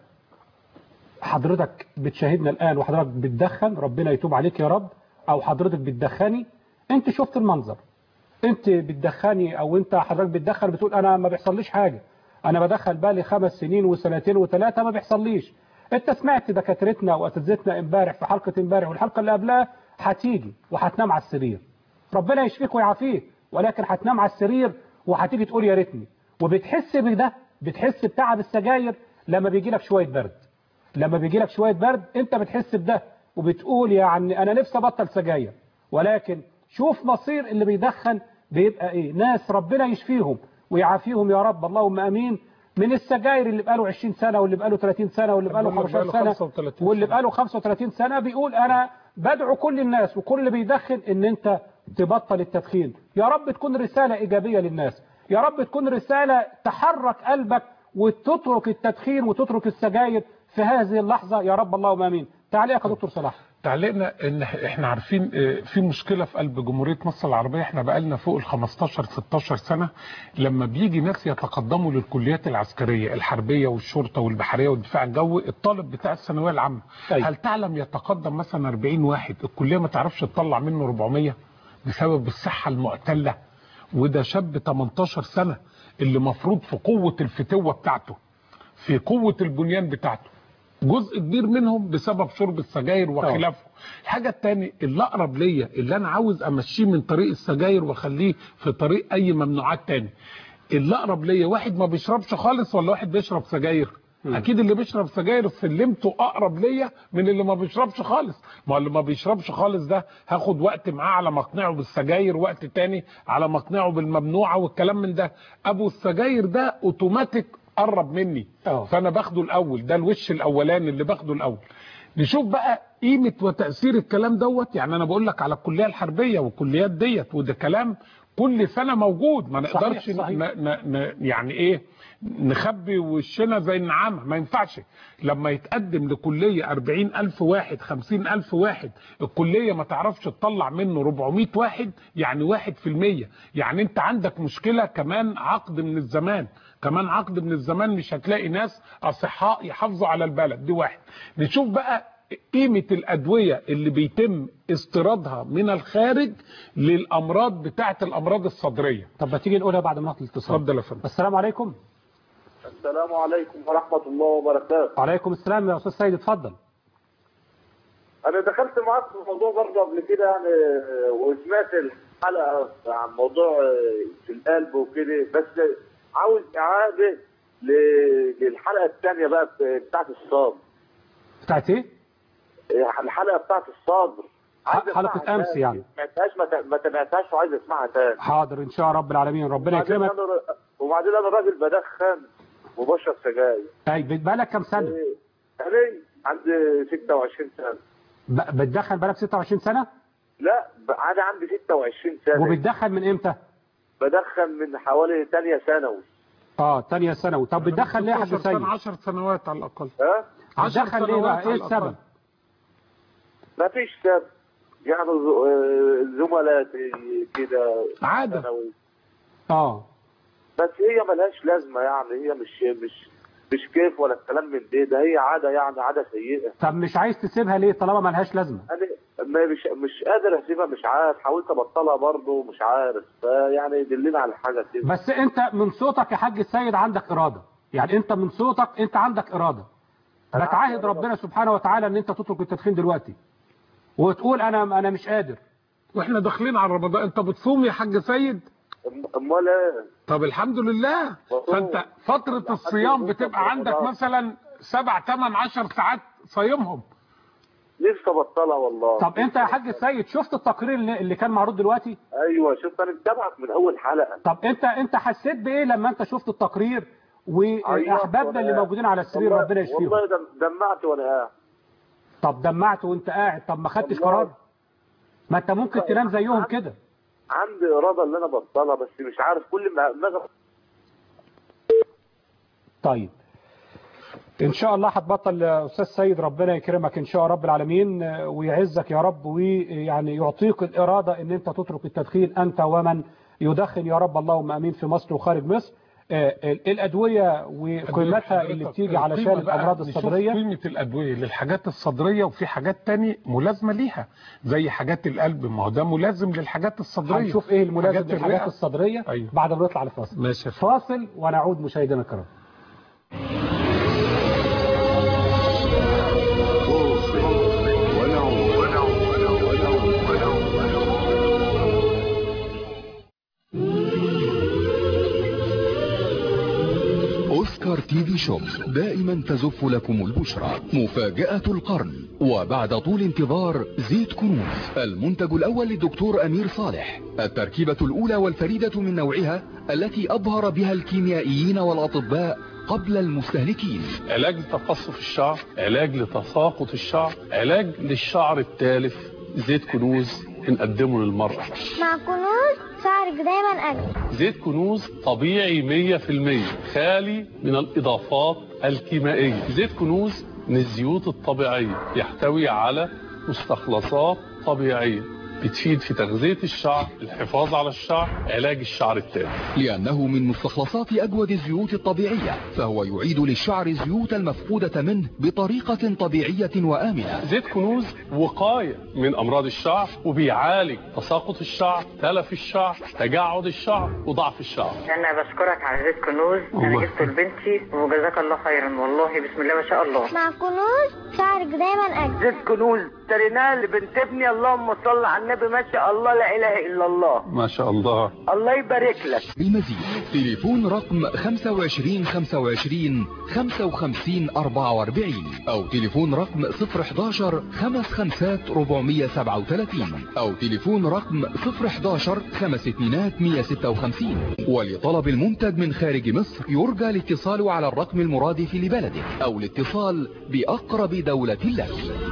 حضرتك بتشاهدنا الآن وحضرتك بتدخن، ربنا يتوب عليك يا رب، أو حضرتك بتدخني أنت شفت المنظر، أنت بتدخني أو أنت حضرتك بتدخن بتقول أنا ما بيحصليش حاجة، أنا بدخل بالي خمس سنين وسنتين وثلاثة ما بيحصليش. أنت سمعت دكاترتنا وأساتذتنا امبارح في حلقة امبارح والحلقة اللي قبلها، هتيجي وهتنام على السرير، ربنا يشفيك ويعافيك، ولكن هتنام على السرير وهتيجي تقول يا ريتني. وبتحس بده، بتحس بتعب السجاير لما بيجي لك شويه برد، لما بيجي لك شويه برد انت بتحس بده وبتقول يعني انا نفسي ابطل سجاير. ولكن شوف مصير اللي بيدخن بيبقى ايه. ناس ربنا يشفيهم ويعافيهم يا رب، اللهم امين، من السجاير اللي بقاله عشرين سنه واللي بقاله ثلاثين سنه واللي بقاله خمسة عشر سنه واللي بقاله خمسة وثلاثين سنه بيقول انا بدعو كل الناس وكل اللي بيدخن ان انت تبطل التدخين. يا رب تكون رسالة إيجابية للناس، يا رب تكون رسالة تحرك قلبك وتترك التدخين وتترك السجاير في هذه اللحظة يا رب، اللهم آمين. تعليقك يا دكتور صلاح. تعليقنا ان احنا عارفين في مشكلة في قلب جمهورية مصر العربية، احنا بقالنا فوق ال خمستاشر ستاشر سنة لما بيجي ناس يتقدموا للكليات العسكرية الحربية والشرطة والبحرية والدفاع الجوي، الطالب بتاع الثانوية العامة أي. هل تعلم يتقدم مثلا أربعين واحد الكلية ما تعرفش تطلع منه أربعمية بسبب الصحة المعتلة؟ وده شاب تمنتاشر سنة اللي مفروض في قوة الفتوة بتاعته، في قوة البنيان بتاعته، جزء كبير منهم بسبب شرب السجاير وخلافه. الحاجة التانية اللي اقرب ليا اللي انا عاوز امشيه من طريق السجاير واخليه في طريق اي ممنوعات تاني، اللي اقرب ليا واحد ما بيشربش خالص ولا واحد بيشرب سجاير؟ م. اكيد اللي بيشرب سجاير سلمته اقرب ليا من اللي ما بيشربش خالص. ما اللي ما بيشربش خالص ده هاخد وقت معاه على ما اقنعه بالسجاير، وقت تاني على ما اقنعه بالممنوعه والكلام من ده. ابو السجاير ده اوتوماتيك قرب مني أوه. فانا باخده الاول، ده الوش الاولاني اللي باخده الاول. نشوف بقى قيمه وتاثير الكلام دوت. يعني انا بقول لك على الكليه الحربيه والكليات ديت، وده كلام كل سنه موجود، ما نقدرش صحيح صحيح. ن ن يعني ايه نخبي وشنا زي النعامه، ما ينفعش. لما يتقدم لكليه أربعين ألف واحد خمسين ألف واحد، الكليه ما تعرفش تطلع منه أربعمية واحد، يعني واحد في المية. يعني انت عندك مشكله. كمان عقد من الزمان، كمان عقد من الزمان مش هتلاقي ناس اصحاء يحافظوا على البلد دي. واحد. نشوف بقى قيمة الأدوية اللي بيتم استيرادها من الخارج للأمراض بتاعة الأمراض الصدرية. طب ما تيجي نقولها بعد ما ناخد الاتصال. اتفضل يا فندم. السلام عليكم. السلام عليكم ورحمة الله وبركاته. وعليكم السلام يا أستاذ سيد، اتفضل. أنا دخلت معاك في الموضوع برضه قبل كده يعني، وسمعت الحلقة عن موضوع في القلب وكده، بس عاوز إعادة للحلقة الثانية بقى بتاعت الصدر. بتاعت إيه؟ الحلقة بتاعت الصدر. حلقة أمس يعني. ما سمعتهاش ما تابعتهاش وعايز أسمعها تاني. حاضر إن شاء رب العالمين، ربنا يكرمك. وبعدين أنا راجل بدخن وبشرب سجاير. طيب بقالك كام سنه؟ انا عندي ستة وعشرين سنه. ب- بتدخن بقالك ستة وعشرين سنه؟ لا انا عندي ستة وعشرين سنه. وبتدخن من امتى؟ بدخن من حوالي ثانيه ثانوي. اه ثانيه ثانوي. طب بتدخن ليه يا حاج سيد؟ عشر سنوات على الاقل. ها؟ بتدخن ليه بقى؟ ايه السبب؟ ما فيش سبب، يعني زملاتي كده عاده. اه بس هي ملهاش لازمه، يعني هي مش مش مش كيف ولا الكلام من ده، ده هي عاده، يعني عاده سيئه. طب مش عايز تسيبها ليه طالما ملهاش لازمه؟ انا مش مش قادر اسيبها، مش عارف، حاولت ابطلها برضه مش عارف، فيعني دلنا على حاجه كده. بس انت من صوتك يا حاج السيد عندك اراده، يعني انت من صوتك انت عندك اراده. بتعاهد ربنا سبحانه وتعالى ان انت تترك التدخين دلوقتي وتقول انا انا مش قادر. واحنا داخلين على رمضان، انت بتصوم يا حاج سيد؟ امال ايه؟ طب الحمد لله. فانت فتره الصيام بتبقى عندك مثلا سبع ثمان عشر ساعات صايمهم. نفسي ابطلها والله. طب انت يا حاج السيد شفت التقرير اللي اللي كان معروض دلوقتي؟ ايوه شفت، انا متابعك من اول حلقه. طب انت انت حسيت بايه لما انت شفت التقرير واحبابنا اللي موجودين على السرير ربنا يشفيهم؟ والله دمعت وانا قاعد. طب دمعت وانت قاعد، طب ما خدتش قرار؟ ما انت ممكن تنام زيهم كده. عندي اراده ان انا ابطلها بس مش عارف كل ما ما طيب ان شاء الله هتبطل يا استاذ سيد، ربنا يكرمك ان شاء رب العالمين ويعزك يا رب، ويعني يعطيك الاراده ان انت تترك التدخين انت ومن يدخن يا رب، اللهم امين، في مصر وخارج مصر. الادويه وقيمتها اللي بتيجي علشان الامراض الصدريه. قيمه الادويه للحاجات الصدريه، وفي حاجات تاني ملازمه ليها زي حاجات القلب، ما هو ده ملازم للحاجات الصدريه. هنشوف ايه الملازم للحاجات الصدريه. أيوه. بعد ما نطلع لفاصل. ماشي. فاصل ونعود مشاهدينا الكرام. أوسكار تي في شوب دائما تزف لكم البشرى. مفاجأة القرن، وبعد طول انتظار زيت كنوز، المنتج الأول للدكتور أمير صالح، التركيبة الأولى والفريدة من نوعها التي أبهر بها الكيميائيين والأطباء قبل المستهلكين. علاج لتقصف الشعر، علاج لتساقط الشعر، علاج للشعر التالف. زيت كنوز بنقدمه للمرأة. مع كنوز شعرك دايما أجمل. زيت كنوز طبيعي مية في المية، خالي من الإضافات الكيميائية. زيت كنوز من الزيوت الطبيعية، يحتوي على مستخلصات طبيعية بتفيد في تغذية الشعر، الحفاظ على الشعر، علاج الشعر التالف. لأنه من مستخلصات أجود الزيوت الطبيعية، فهو يعيد للشعر الزيوت المفقودة منه بطريقة طبيعية وآمنة. زيت كنوز وقاية من أمراض الشعر، وبيعالج تساقط الشعر، تلف الشعر، تجعد الشعر، وضعف الشعر. أنا بشكرك على زيت كنوز، أنا جبته لبنتي وجزاك الله خيرا والله، بسم الله ما شاء الله. مع كنوز شعرك دايما أجمل. زيت كنوز اشتريناه لبنت ابني، اللهم صل على النبي، ما شاء الله لا اله الا الله. ما شاء الله. الله يبارك لك. بالمزيد تليفون رقم خمسة وعشرين خمسة وعشرين خمسة وخمسين أربعة وأربعين او تليفون رقم صفر حداشر خمس خمسات ربعمية سبعة وثلاثين او تليفون رقم صفر حداشر خمس اتنينات مية ستة وخمسين. ولطلب المنتج من خارج مصر يرجى الاتصال على الرقم المرادف لبلدك او الاتصال بأقرب دولة لك.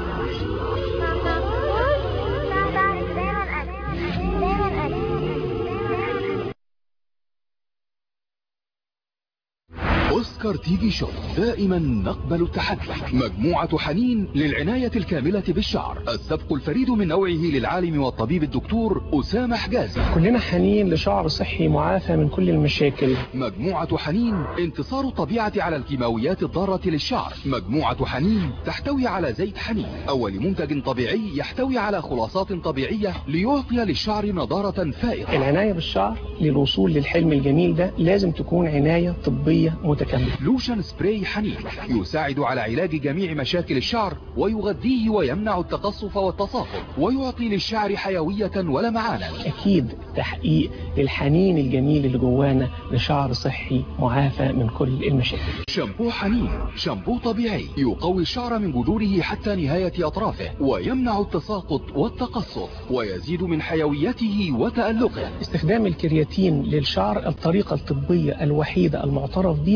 أوسكار تي في شوب دائما نقبل التحدي. مجموعة حنين للعناية الكاملة بالشعر، السبق الفريد من نوعه للعالم والطبيب الدكتور أسامة حجازي. كلنا حنين لشعر صحي معافى من كل المشاكل. مجموعة حنين انتصار الطبيعة على الكيماويات الضارة للشعر. مجموعة حنين تحتوي على زيت حنين، أول منتج طبيعي يحتوي على خلاصات طبيعية ليعطي للشعر نضارة فائقة. العناية بالشعر للوصول للحلم الجميل ده لازم تكون عناية طبية متكاملة. لوشن سبراي حنين يساعد على علاج جميع مشاكل الشعر ويغذيه ويمنع التقصف والتساقط ويعطي للشعر حيوية ولمعانا. أكيد تحقيق للحنين الجميل اللي جوانا لشعر صحي معافى من كل المشاكل. شامبو حنين شامبو طبيعي يقوي الشعر من جذوره حتى نهاية أطرافه ويمنع التساقط والتقصف ويزيد من حيويته وتألقه. استخدام الكرياتين للشعر الطريقة الطبية الوحيدة المعترف بها هي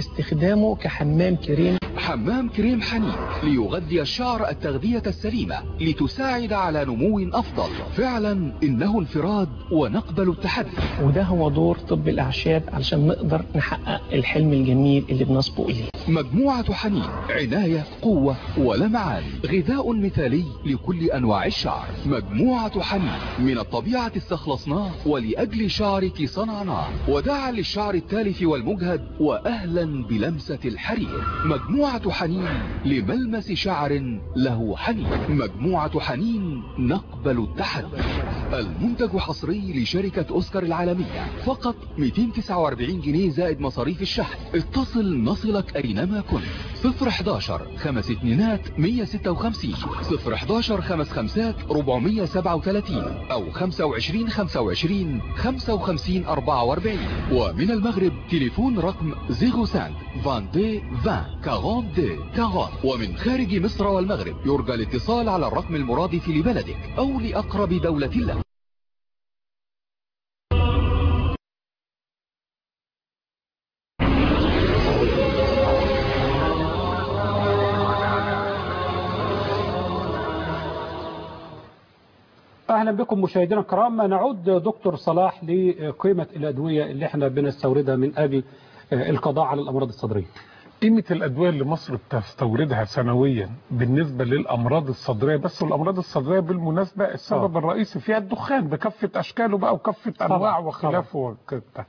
استخدامه كحمام كريم. حمام كريم حنين ليغذي الشعر التغذية السليمة لتساعد على نمو أفضل. فعلا إنه انفراد ونقبل التحدي. وده هو دور طب الأعشاب علشان نقدر نحقق الحلم الجميل اللي بنسبق إليه. مجموعة حنين عناية قوة ولمعان، غذاء مثالي لكل أنواع الشعر. مجموعة حنين من الطبيعة استخلصناه ولأجل شعرك صنعناه، وداعا للشعر التالف والمجهد وأهلا بلمسة الحرير. مجموعة حنين لملمس شعر له حنين. مجموعة حنين نقبل التحدي. المنتج حصري لشركة أوسكار العالمية، فقط مئتين وتسعة وأربعين جنيه زائد مصاريف الشحن. اتصل نصلك أينما كنت. صفر حداشر خمس اتنينات مية وستة وخمسين، صفر حداشر خمس خمسات أربعمية وسبعة وثلاثين، أو خمسة وعشرين خمسة وعشرين خمسة وخمسين أربعة وأربعين. ومن المغرب تليفون رقم صفر خمسة عشرين دي عشرين أربعين دي أربعين. ومن خارج مصر والمغرب يرجى الاتصال على الرقم المرادف لبلدك أو لأقرب دولة لك. أهلا بكم مشاهدينا الكرام. نعود دكتور صلاح لقيمة الأدوية اللي احنا بنستوردها من أجل القضاء على الأمراض الصدرية. قيمة الأدوية اللي مصر بتستوردها سنويا بالنسبة للأمراض الصدرية بس، والأمراض الصدرية بالمناسبة السبب أوه. الرئيسي فيها الدخان بكافة أشكاله بقى وكافة أنواع وخلافه وكده،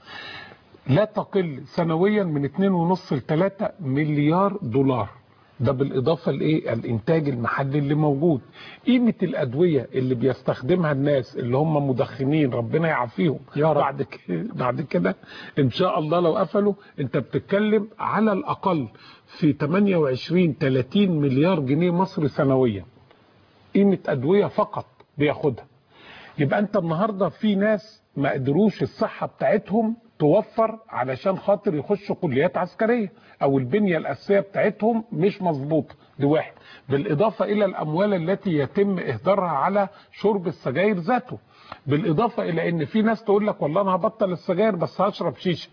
لا تقل سنويا من اتنين ونص لتلاتة مليار دولار. ده بالإضافة لإيه؟ الإنتاج المحلي اللي موجود. قيمة الأدوية اللي بيستخدمها الناس اللي هم مدخنين ربنا يعافيهم يا رب. بعد كده بعد كده إن شاء الله لو قفلوا أنت بتتكلم على الأقل في تمانية وعشرين تلاتين مليار جنيه مصري سنويا. قيمة أدوية فقط بياخدها. يبقى أنت النهاردة في ناس ما قدروش الصحة بتاعتهم توفر علشان خاطر يخشوا كليات عسكرية، او البنية الاساسية بتاعتهم مش مظبوطة. دي واحد، بالاضافة الى الاموال التي يتم اهدارها على شرب السجاير ذاته، بالاضافة الى ان في ناس تقول لك والله انا هبطل السجاير بس هشرب شيشة.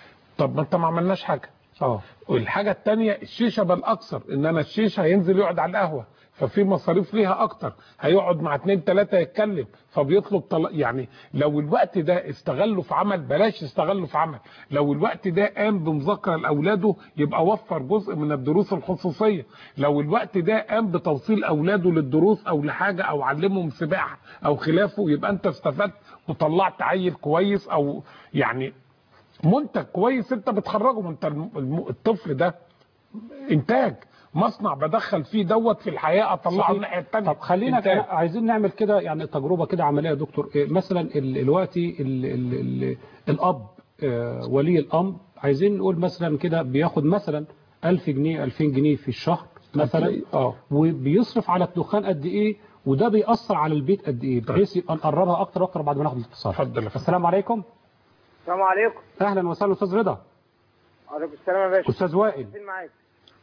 طب ما انت ما عملناش حاجة. اه والحاجة التانية الشيشة بالاكثر، ان انا الشيشة هينزل يقعد على القهوة ففي مصاريف ليها اكتر، هيقعد مع اتنين تلاتة يتكلم فبيطلب طل... يعني لو الوقت ده استغله في عمل، بلاش استغله في عمل، لو الوقت ده قام بمذاكره لاولاده يبقى وفر جزء من الدروس الخصوصيه، لو الوقت ده قام بتوصيل اولاده للدروس او لحاجه او علمهم سباحه او خلافه، يبقى انت استفدت وطلعت عيل كويس او يعني منتج كويس انت بتخرجه. انت الطفل ده انتاج مصنع بدخل فيه دوت في الحياه اطلعه الناحيه الثانيه. طب خلينا انتاج. عايزين نعمل كده يعني تجربه كده عمليه يا دكتور. مثلا دلوقتي الاب ولي الامر عايزين نقول مثلا كده بياخد مثلا ألف جنيه ألفين جنيه في الشهر مثلا، اه وبيصرف على الدخان قد ايه، وده بيأثر على البيت قد ايه، بحيث يبقى نقربها اكتر واكتر بعد ما ناخد الاتصال. اتفضل. السلام عليكم. السلام عليكم. اهلا وسهلا استاذ رضا. وعليكم السلام يا باشا. استاذ وائل. معاك.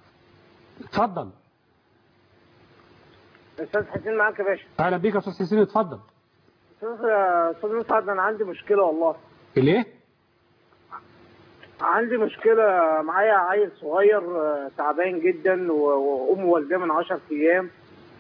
اتفضل. استاذ حسين معاك يا باشا. اهلا بيك يا استاذ حسين، اتفضل. استاذ استاذ مسعد انا عندي مشكله والله. ليه؟ عندي مشكله، معايا عيل صغير تعبان جدا وامه والداه من عشرة ايام.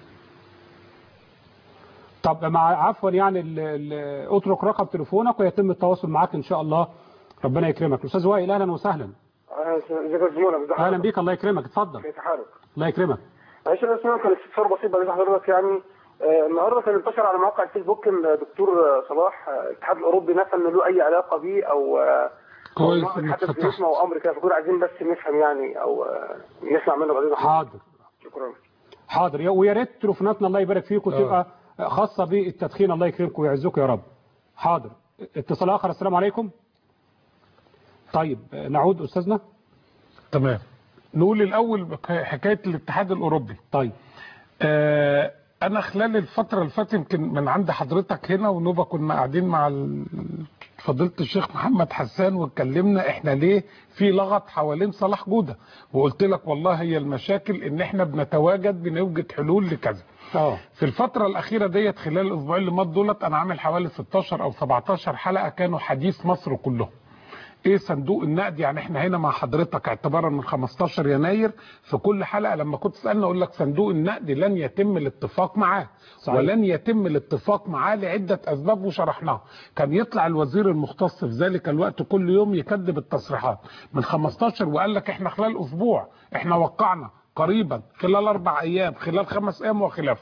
طب مع عفوا يعني اترك رقم تليفونك ويتم التواصل معاك ان شاء الله. ربنا يكرمك. استاذ وائل اهلا وسهلا. ازيك يا زميلي؟ اهلا بيك، الله يكرمك، اتفضل. كيف حالك؟ الله يكرمك. معلش انا اسمع كان استفسار بسيط بعد حضرتك يعني. آه النهارده كان انتشر على مواقع الفيسبوك ان الدكتور صلاح آه الاتحاد الاوروبي نفى ان له اي علاقه بيه او آه كويس حتى في اسمه او امر كده، فكنا عايزين بس نفهم يعني او آه نسمع منه بعدين. حاضر. شكرا. حاضر، ويا ريت تليفوناتنا الله يبارك فيكم تبقى خاصه بالتدخين. الله يكرمكم ويعزكم يا رب. حاضر. اتصال اخر. السلام عليكم. طيب نعود استاذنا. تمام. نقول الاول حكايه الاتحاد الاوروبي. طيب آه انا خلال الفتره اللي فاتت يمكن من عند حضرتك هنا ونوبه كنا قاعدين مع فضيله الشيخ محمد حسان واتكلمنا احنا ليه في لغط حوالين صلاح جوده، وقلت لك والله هي المشاكل ان احنا بنتواجد بنوجد حلول لكذا. اه في الفتره الاخيره ديت خلال الاسبوعين اللي مات دولت انا عامل حوالي ستاشر او سبعتاشر حلقه كانوا حديث مصر كلهم. ايه صندوق النقد؟ يعني احنا هنا مع حضرتك اعتبارا من خمستاشر يناير في كل حلقه لما كنت تسالنا اقول لك صندوق النقد لن يتم الاتفاق معاه، صحيح. ولن يتم الاتفاق معاه لعده اسباب وشرحناها. كان يطلع الوزير المختص في ذلك الوقت كل يوم يكذب التصريحات من خمستاشر وقال لك احنا خلال اسبوع احنا وقعنا، قريبا خلال اربع ايام، خلال خمس ايام وخلافه.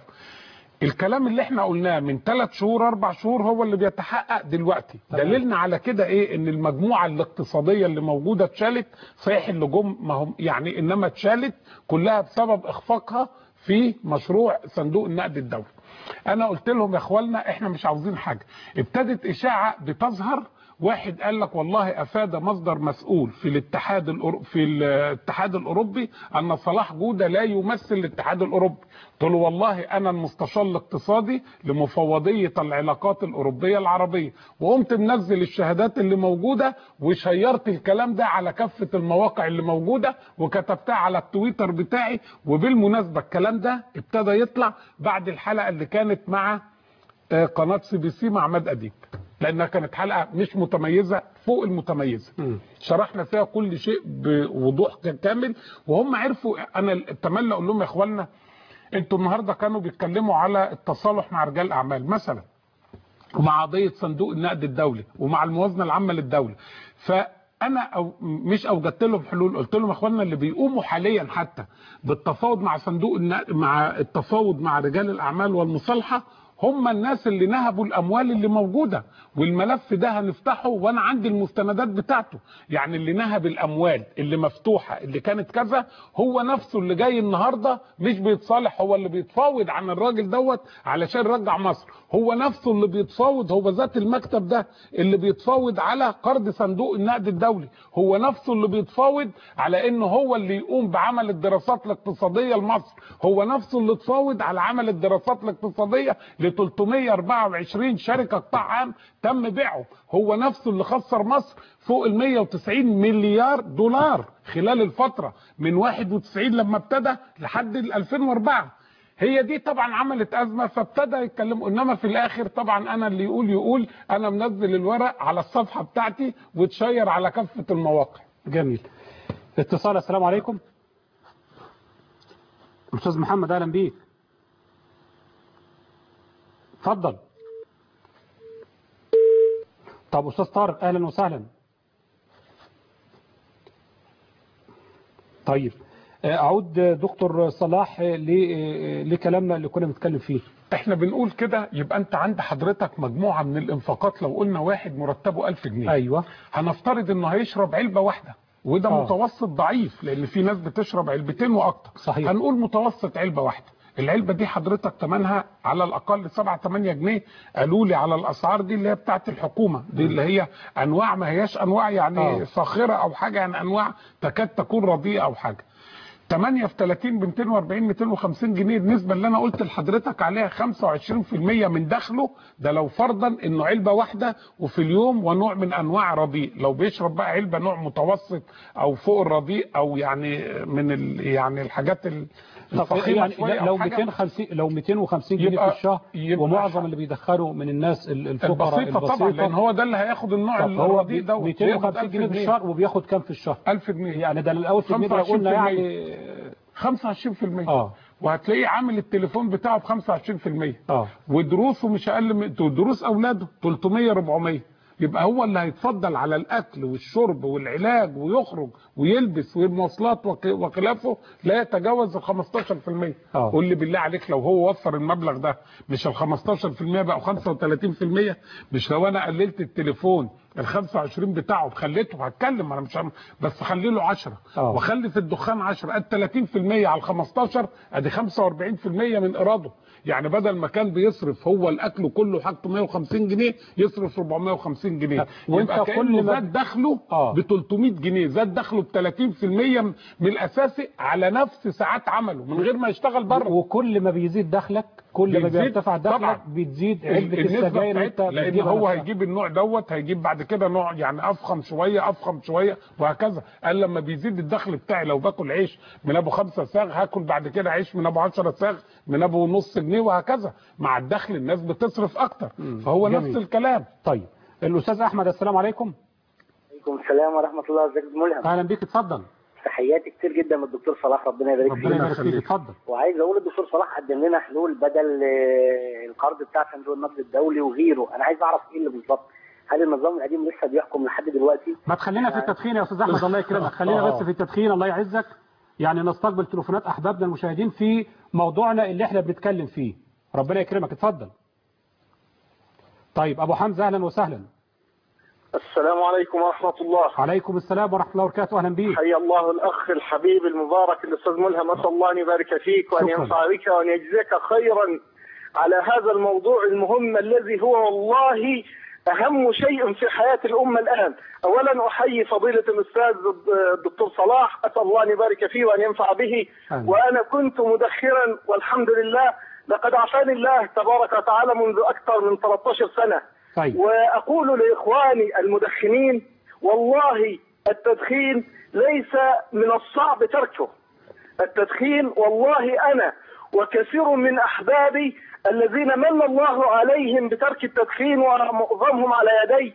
الكلام اللي احنا قلناه من ثلاث شهور اربع شهور هو اللي بيتحقق دلوقتي. دليلنا على كده ايه؟ ان المجموعه الاقتصاديه اللي موجوده اتشالت، صحيح اللي جم ما هم يعني انما اتشالت كلها بسبب اخفاقها في مشروع صندوق النقد الدولي. انا قلت لهم يا اخوانا احنا مش عاوزين حاجه. ابتدت اشاعه بتظهر، واحد قال لك والله افاد مصدر مسؤول في الاتحاد الأورو... في الاتحاد الاوروبي ان صلاح جوده لا يمثل الاتحاد الاوروبي. قلت له والله انا المستشار الاقتصادي لمفوضيه العلاقات الاوروبيه العربيه، وقمت منزل الشهادات اللي موجوده وشيرت الكلام ده على كافه المواقع اللي موجوده وكتبتها على التويتر بتاعي. وبالمناسبه الكلام ده ابتدى يطلع بعد الحلقه اللي كانت مع قناه سي بي سي مع عماد اديب، لانها كانت حلقه مش متميزه فوق المتميزه. م. شرحنا فيها كل شيء بوضوح كامل وهم عرفوا. انا اتمنى اقول لهم يا اخوانا انتوا النهارده كانوا بيتكلموا على التصالح مع رجال الاعمال مثلا، ومع قضيه صندوق النقد الدولي، ومع الموازنه العامه للدوله. فانا أو مش اوجدت لهم حلول، قلت لهم يا اخوانا اللي بيقوموا حاليا حتى بالتفاوض مع صندوق النقد، مع التفاوض مع رجال الاعمال والمصالحه، هم الناس اللي نهبوا الاموال اللي موجوده، والملف ده هنفتحه وانا عندي المستندات بتاعته. يعني اللي نهب الاموال اللي مفتوحه اللي كانت كذا هو نفسه اللي جاي النهارده مش بيتصالح، هو اللي بيتفاوض عن الراجل دوت علشان يرجع مصر، هو نفسه اللي بيتفاوض، هو ذات المكتب ده اللي بيتفاوض على قرض صندوق النقد الدولي، هو نفسه اللي بيتفاوض على انه هو اللي يقوم بعمل الدراسات الاقتصاديه لمصر، هو نفسه اللي اتفاوض على عمل الدراسات الاقتصاديه ل ثلاثمية واربعة وعشرين شركه قطاع عام تم بيعه، هو نفسه اللي خسر مصر فوق ال مية وتسعين مليار دولار خلال الفتره من واحد وتسعين لما ابتدى لحد ألفين واربعة. هي دي طبعا عملت ازمه فابتدى يتكلموا، انما في الاخر طبعا انا اللي يقول يقول، انا منزل الورق على الصفحه بتاعتي وتشير على كافه المواقع. جميل. اتصال. السلام عليكم. استاذ محمد اهلا بيك. اتفضل. طب استاذ طارق اهلا وسهلا. طيب اعود دكتور صلاح لكلامنا اللي كنا بنتكلم فيه. احنا بنقول كده يبقى انت عند حضرتك مجموعه من الانفاقات. لو قلنا واحد مرتبه ألف جنيه، ايوه، هنفترض انه هيشرب علبه واحده، وده آه. متوسط ضعيف لان في ناس بتشرب علبتين واكتر. صحيح. هنقول متوسط علبه واحده، العلبه دي حضرتك ثمنها على الاقل سبعة تمانية جنيه. قالوا لي على الاسعار دي اللي هي بتاعه الحكومه دي، اللي هي انواع ما هياش انواع يعني آه. فاخره او حاجه، يعني انواع تكاد تكون رديئه او حاجه. تمانية في تلاتين ب ميتين واربعين ميتين وخمسين جنيه. النسبه اللي انا قلت لحضرتك عليها خمسة وعشرين في المية من دخله، ده لو فرضا انه علبه واحده وفي اليوم ونوع من انواع رديء. لو بيشرب بقى علبه نوع متوسط او فوق الرديء او يعني من ال يعني الحاجات الفخيمه يعني لو ميتين وخمسين لو ميتين وخمسين جنيه في الشهر، ومعظم اللي بيدخلوا من الناس الفقراء البسيطه طبعا، لان هو ده اللي هياخد النوع الرديء ده. ميتين وخمسين جنيه في الشهر وبياخد كام في الشهر؟ ألف جنيه. يعني ده الاول في المية قلنا يعني خمسة وعشرين في المية. اه وهتلاقيه عامل التليفون بتاعه ب خمسة وعشرين في المية. اه ودروسه مش اقل من دروس اولاده تلتمية اربعمية. يبقى هو اللي هيتفضل على الاكل والشرب والعلاج ويخرج ويلبس والمواصلات وخلافه لا يتجاوز ال خمستاشر في المية. اه قول لي بالله عليك لو هو وفر المبلغ ده، مش ال خمستاشر في المية بقوا خمسة وتلاتين في المية؟ مش لو انا قللت التليفون ال خمسة وعشرين بتاعه بخليته هتكلم انا مش هم... بس خلي له عشرة وخلي في الدخان عشرة، ادي تلاتين في المية على ال خمستاشر، ادي خمسة واربعين في المية من ايراده. يعني بدل ما كان بيصرف هو الاكل كله حاجته مية وخمسين جنيه يصرف اربعمية وخمسين جنيه، ويبقى كانه زاد دخله ب تلتمية جنيه، زاد دخله ب تلاتين في المية من الاساسي على نفس ساعات عمله من غير ما يشتغل بره. وكل ما بيزيد دخلك كل ما بيرتفع دخلك بتزيد علبه السجاير انت لان هو هيجيب النوع دوت، هيجيب بعد كده نوع يعني افخم شويه افخم شويه وهكذا. قال لما بيزيد الدخل بتاعي لو باكل عيش من ابو خمسة صاغ هاكل بعد كده عيش من ابو عشرة صاغ من ابو نص جنيه وهكذا. مع الدخل الناس بتصرف اكتر، فهو جميل. نفس الكلام. طيب الاستاذ احمد السلام عليكم. وعليكم السلام ورحمة الله. ازيك يا ملهم؟ اهلا بيك، اتفضل. تحياتي كتير جدا من الدكتور صلاح، ربنا يبارك فيك. ربنا يبارك فيك، اتفضل. وعايز اقول الدكتور صلاح قدم لنا حلول بدل القرض بتاع صندوق النقد الدولي وغيره. انا عايز اعرف ايه اللي بالظبط، هل النظام القديم لسه بيحكم لحد دلوقتي؟ ما تخلينا في التدخين يا استاذ احمد، الله يكرمك، خلينا بس في التدخين الله يعزك، يعني نستقبل تليفونات احبابنا المشاهدين في موضوعنا اللي احنا بنتكلم فيه. ربنا يكرمك، اتفضل. طيب ابو حمزه اهلا وسهلا. السلام عليكم ورحمة الله. عليكم السلام ورحمة الله وبركاته، أهلا بيك. حيا الله الأخ الحبيب المبارك الأستاذ ملهم، أسأل الله أن يبارك فيك وأن ينفع بك وأن يجزيك خيرا على هذا الموضوع المهم الذي هو والله أهم شيء في حياة الأمة الآن. أولا أحيي فضيلة الأستاذ الدكتور صلاح، أسأل الله أن يبارك فيه وأن ينفع به. أهلا. وأنا كنت مدخرا والحمد لله لقد عافاني الله تبارك وتعالى منذ أكثر من ثلاثة عشر سنة. طيب. وأقول لإخواني المدخنين والله التدخين ليس من الصعب تركه. التدخين والله أنا وكثير من أحبابي الذين من الله عليهم بترك التدخين ومعظمهم على يدي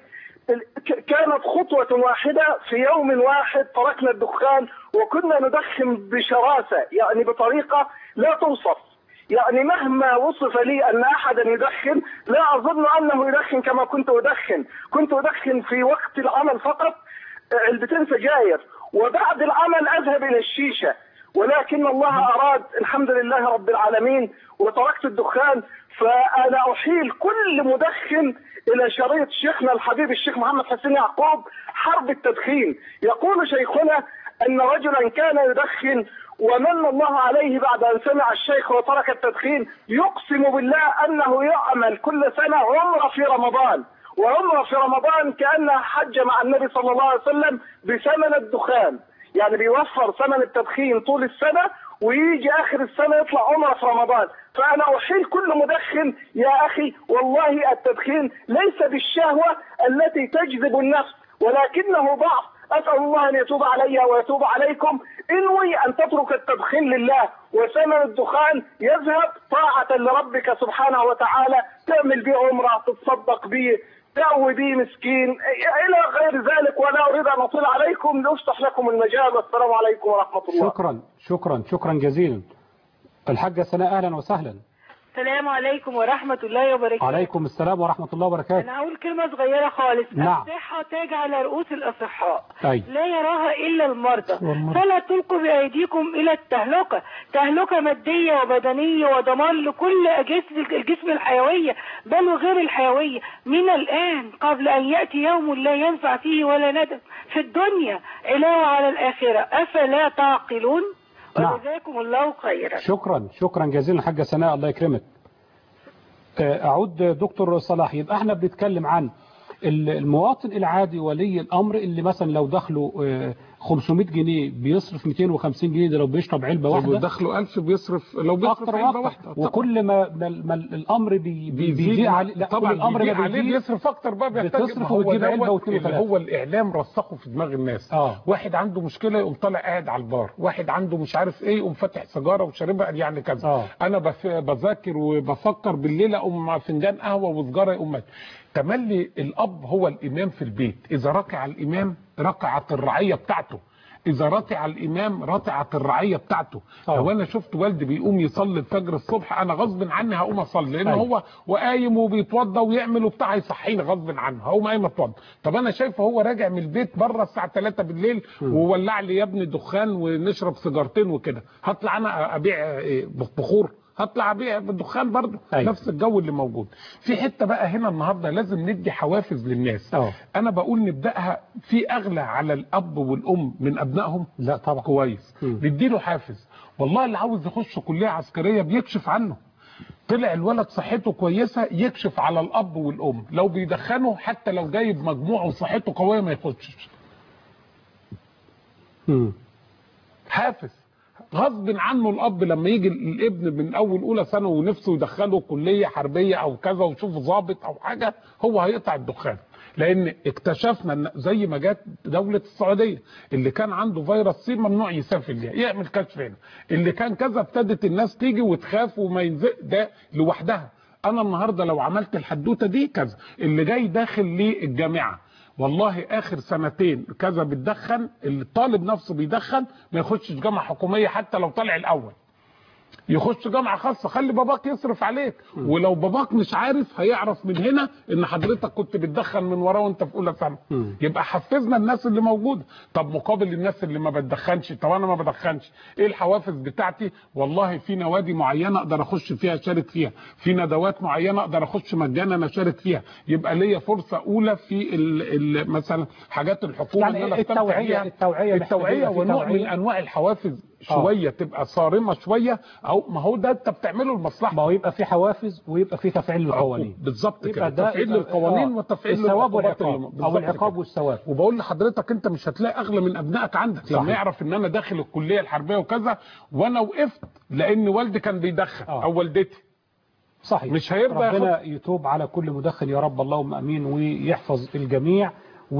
كانت خطوة واحدة، في يوم واحد تركنا الدخان وكنا ندخن بشراسة، يعني بطريقة لا توصف. يعني مهما وصف لي أن أحدا يدخن لا أظن أنه يدخن كما كنت أدخن. كنت أدخن في وقت العمل فقط علبتين سجاير، وبعد العمل أذهب إلى الشيشة، ولكن الله أراد الحمد لله رب العالمين وتركت الدخان. فأنا أحيل كل مدخن إلى شريط شيخنا الحبيب الشيخ محمد حسين يعقوب حرب التدخين. يقول شيخنا أن رجلا كان يدخن ومن الله عليه بعد أن سمع الشيخ وترك التدخين يقسم بالله أنه يعمل كل سنة عمرة في رمضان، وعمرة في رمضان كأنها حج مع النبي صلى الله عليه وسلم بثمن الدخان، يعني بيوفر ثمن التدخين طول السنة ويجي آخر السنة يطلع عمرة في رمضان. فأنا أحيل كل مدخن يا أخي والله التدخين ليس بالشهوة التي تجذب النفس ولكنه ضعف. أسأل الله أن يتوب علي ويتوب عليكم. انوي أن تترك التدخين لله وثمن الدخان يذهب طاعة لربك سبحانه وتعالى، تعمل به عمرة، تتصدق به، تأوي به مسكين إلى غير ذلك. ولا أريد أن أطيل عليكم لأفتح لكم المجال، والسلام عليكم ورحمة الله. شكرا شكرا شكرا جزيلا. الحاجة سناء أهلا وسهلا. السلام عليكم ورحمة الله وبركاته. عليكم السلام ورحمة الله وبركاته. أنا أقول كلمة صغيرة خالص. نعم. الصحة تاج على رؤوس الأصحاء. أي. لا يراها إلا المرضى. فلا تلقوا بأيديكم إلى التهلكة، تهلكة مادية وبدنية ودمار لكل أجهزة الجسم الحيوية بل وغير الحيوية من الآن قبل أن يأتي يوم لا ينفع فيه ولا ندم في الدنيا علاوة على الآخرة. أفلا تعقلون؟ وجزاكم الله خيرا. شكرا شكرا جزيلا حاجة سناء، الله يكرمك. أعود دكتور صلاح، يبقى احنا بنتكلم عن المواطن العادي ولي الأمر اللي مثلا لو دخله خمسمائة جنيه بيصرف مئتين وخمسين جنيه، ده لو بيشرب علبة واحدة. لو دخله ألف بيصرف لو بيصرف علبة واحدة. وكل ما, ما الأمر بي بيزيد عليه، لا طبعا الأمر بيزيد عليه بيصرف أكتر بقى، بيحتاج. بتصرف وتجيب علبة واثنين وثلاثة. هو الإعلام رسخه في دماغ الناس. آه. واحد عنده مشكلة يقوم طالع قاعد على البار، واحد عنده مش عارف إيه يقوم فاتح سيجارة وشاربها يعني كذا. آه. أنا بذاكر وبفكر بالليل أقوم مع فنجان قهوة وسجارة يقوم مات. تملي الأب هو الإمام في البيت، إذا ركع الإمام ركعت الرعية بتاعته، إذا رطع الإمام رطعت الرعية بتاعته. أوه. لو أنا شفت والدي بيقوم يصلي الفجر الصبح أنا غصب عني هقوم أصلي، لأن أيوه. هو وقايم وبيتوضى ويعمل وبتاع هيصحيني غصب عنه، هقوم قايم أتوضى. طب أنا شايفه هو راجع من البيت بره الساعة ثلاثة بالليل وولع لي يا ابني دخان ونشرب سيجارتين وكده، هطلع أنا أبيع بخور؟ هطلع ابيع بالدخان برضه. أيوة. نفس الجو اللي موجود في حته بقى هنا. النهارده لازم ندي حوافز للناس. أوه. انا بقول نبداها في اغلى على الاب والام من ابنائهم. لا طبعا كويس، نديله حافز. والله اللي عاوز يخش كليه عسكريه بيكشف عنه، طلع الولد صحته كويسه يكشف على الاب والام، لو بيدخنوا حتى لو جايب مجموعه وصحته قويه ما يخشش. حافز غصب عنه. الاب لما يجي الابن من اول اولى ثانوي ونفسه يدخله كليه حربيه او كذا ويشوف ضابط او حاجه، هو هيقطع الدخان. لان اكتشفنا ان زي ما جت دوله السعوديه اللي كان عنده فيروس سي ممنوع يسافر ليها يعمل كشف هنا، اللي كان كذا ابتدت الناس تيجي وتخاف وما ينزق ده لوحدها. انا النهارده لو عملت الحدوته دي كذا، اللي جاي داخل للجامعه والله اخر سنتين كذا بتدخن، الطالب نفسه بيدخن ما يخشش جامعه حكوميه حتى لو طلع الاول، يخش جامعه خاصه. خلي باباك يصرف عليك، ولو باباك مش عارف هيعرف من هنا ان حضرتك كنت بتدخن من وراه وانت في اولى ثانوي. يبقى حفزنا الناس اللي موجوده. طب مقابل الناس اللي ما بتدخنش، طب انا ما بدخنش، ايه الحوافز بتاعتي؟ والله في نوادي معينه اقدر اخش فيها اشارك فيها، في ندوات معينه اقدر اخش مجانا اشارك فيها، يبقى ليا فرصه اولى في ال ال مثلا حاجات الحكومه يعني ان انا التوعيه التوعيه التوعيه ونوع من انواع الحوافز شويه أوه. تبقى صارمه شويه، او ما هو ده انت بتعمله لمصلحه، ما هو يبقى في حوافز ويبقى في تفعيل للقوانين. بالظبط كده، تفعيل للقوانين وتفعيل الثواب والعقاب او العقاب والثواب. وبقول لحضرتك انت مش هتلاقي اغلى من ابنائك عندك. صحيح. لما يعرف ان انا داخل الكليه الحربيه وكذا وانا وقفت لان والدي كان بيدخن أوه. او والدتي، صحيح، مش هيرضى. ربنا يتوب على كل مدخن يا رب، اللهم امين، ويحفظ الجميع.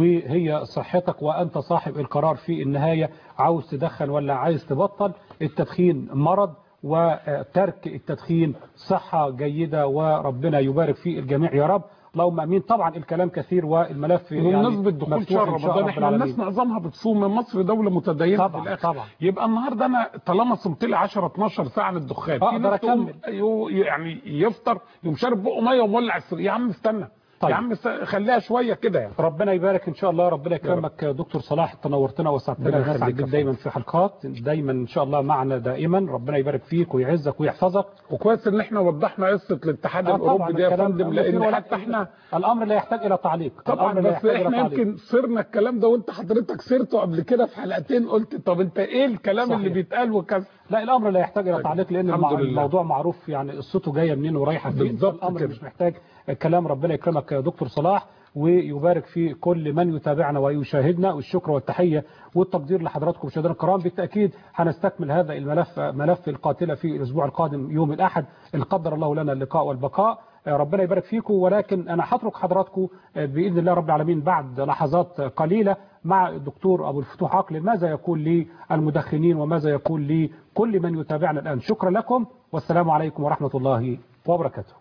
وهي صحتك وأنت صاحب القرار في النهاية، عاوز تدخن ولا عايز تبطل. التدخين مرض وترك التدخين صحة جيدة، وربنا يبارك في الجميع يا رب، اللهم امين. طبعا الكلام كثير والملف يعني بمناسبة دخول شهر رمضان، احنا الناس معظمها بتصوم، مصر دولة متدينة طبعا في الاخر. طبعا. يبقى النهارده انا طالما صمت لي عشرة اتناشر ساعة عن الدخان اقدر اكمل، يعني يفطر يقوم شارب بقه ميه ومولع السرير. يا عم استنى، طيب. يا عم خليها شويه كده يعني. ربنا يبارك ان شاء الله، ربنا يكرمك دكتور صلاح، تنورتنا وسعدتنا، نسعد بك دايما في حلقات، دايما ان شاء الله معنا دائما، ربنا يبارك فيك ويعزك ويحفظك. وكويس ان احنا وضحنا قصه الاتحاد آه الاوروبي دي يا فندم، لان حتى احنا الامر لا يحتاج الى تعليق طبعا، بس احنا يمكن صرنا الكلام ده وانت حضرتك صرته قبل كده في حلقتين، قلت طب انت ايه الكلام صحيح. اللي بيتقال وكذا. لا الامر لا يحتاج الى تعليق، لان الموضوع معروف يعني قصته جايه منين ورايحه فين. الامر مش محتاج كلام. ربنا يكرمك يا دكتور صلاح ويبارك في كل من يتابعنا ويشاهدنا، والشكر والتحية والتقدير لحضراتكم مشاهدينا الكرام. بالتأكيد هنستكمل هذا الملف، ملف القاتلة، في الأسبوع القادم يوم الأحد إن قدر الله لنا اللقاء والبقاء. ربنا يبارك فيكم، ولكن أنا هترك حضراتكم بإذن الله رب العالمين بعد لحظات قليلة مع الدكتور أبو الفتوح عقل، ماذا يقول للمدخنين وماذا يقول لكل من يتابعنا الآن. شكرا لكم والسلام عليكم ورحمة الله وبركاته.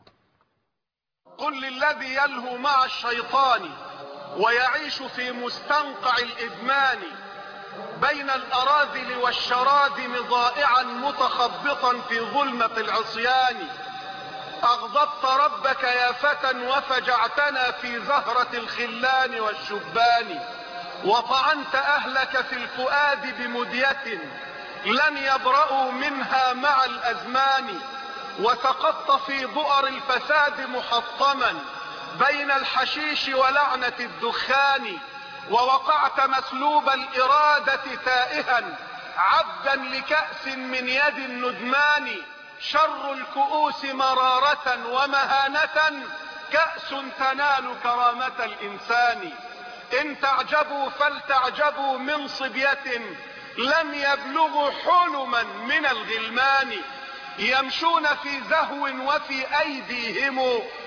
قل للذي يلهو مع الشيطان ويعيش في مستنقع الإدمان بين الأراذل والشراذم ضائعا متخبطا في ظلمة العصيان، أغضبت ربك يا فتى وفجعتنا في زهرة الخلان والشبان، وطعنت أهلك في الفؤاد بمدية لن يبرأوا منها مع الأزمان، وسقطت في بؤر الفساد محطما بين الحشيش ولعنة الدخان، ووقعت مسلوب الإرادة تائها عبدا لكأس من يد الندمان، شر الكؤوس مرارة ومهانة كأس تنال كرامة الإنسان، إن تعجبوا فلتعجبوا من صبية لم يبلغوا حلما من الغلمان، يمشون في زهو وفي أيديهم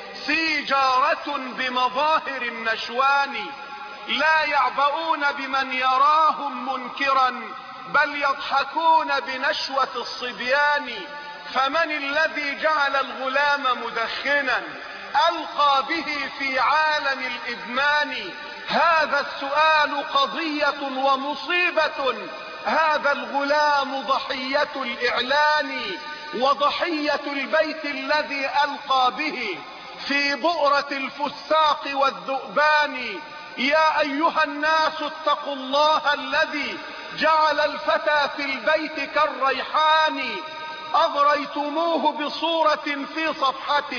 سيجارة بمظاهر النشوان، لا يعبؤون بمن يراهم منكرا بل يضحكون بنشوة الصبيان، فمن الذي جعل الغلام مدخنا ألقى به في عالم الإدمان؟ هذا السؤال قضية ومصيبة، هذا الغلام ضحية الإعلان وضحية البيت الذي ألقى به في بؤرة الفساق والذؤبان. يا أيها الناس اتقوا الله الذي جعل الفتى في البيت كالريحان، أغريتموه بصورة في صفحة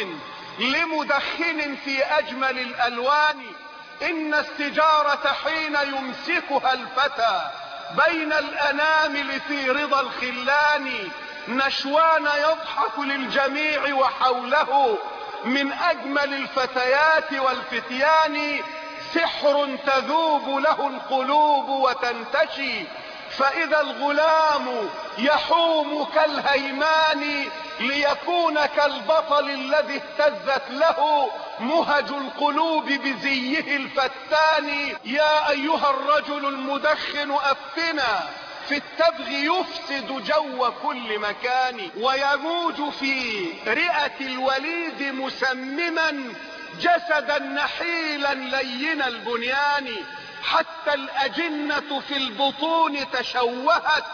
لمدخن في أجمل الألوان. إن السجارة حين يمسكها الفتى بين الأنامل في رضا الخلان نشوان يضحك للجميع وحوله من أجمل الفتيات والفتيان، سحر تذوب له القلوب وتنتشي، فإذا الغلام يحوم كالهيمان ليكون كالبطل الذي اهتزت له مهج القلوب بزيه الفتان. يا أيها الرجل المدخن أفتنا في التبغ يفسد جو كل مكان، ويموج في رئة الوليد مسمما جسدا نحيلا لين البنيان حتى الأجنة في البطون تشوهت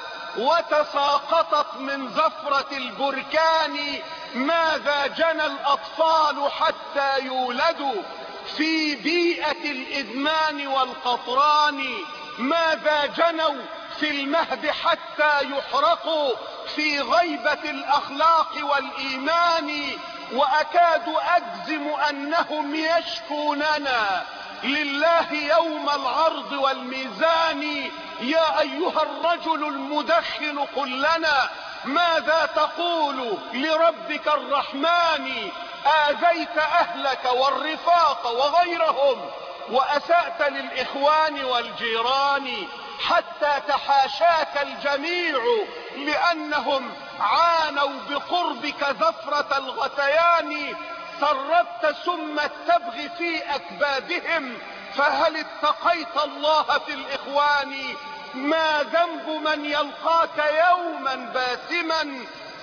وتساقطت من زفرة البركان. ماذا جنى الأطفال حتى يولدوا في بيئة الإدمان والقطران؟ ماذا جنوا في المهد حتى يحرقوا في غيبة الأخلاق والإيمان؟ وأكاد أجزم أنهم يشكوننا لله يوم العرض والميزان. يا أيها الرجل المدخن قل لنا ماذا تقول لربك الرحمن؟ آذيت أهلك والرفاق وغيرهم وأسأت للإخوان والجيران حتى تحاشاك الجميع لأنهم عانوا بقربك زفرة الغثيان. سربت سم التبغ في أكبادهم فهل اتقيت الله في الإخوان؟ ما ذنب من يلقاك يوما باسما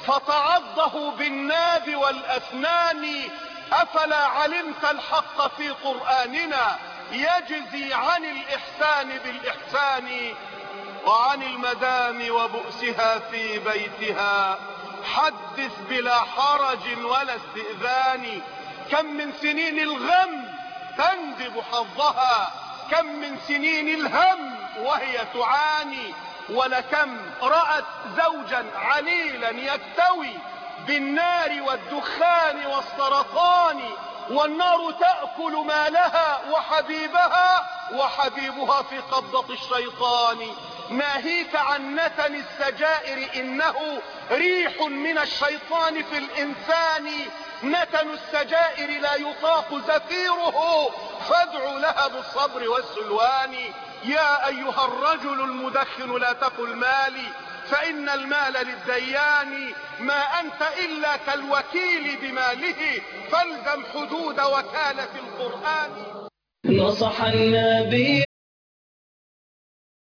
فتعضه بالناب والأسنان؟ أفلا علمت الحق في قرآننا يجزي عن الإحسان بالإحسان وعن المدام وبؤسها في بيتها حدث بلا حرج ولا استئذان. كم من سنين الغم تندب حظها، كم من سنين الهم وهي تعاني، ولكم رأت زوجا عليلا يكتوي بالنار والدخان والسرطان، والنار تأكل مالها وحبيبها وحبيبها في قبضة الشيطان. ناهيك عن نتن السجائر إنه ريح من الشيطان في الإنسان. نتن السجائر لا يطاق زفيره فادع لها بالصبر والسلوان. يا أيها الرجل المدخن لا تقل مالي فإن المال للديان. ما أنت إلا كالوكيل بماله فالزم حدود وكالة القرآن. نصح النبي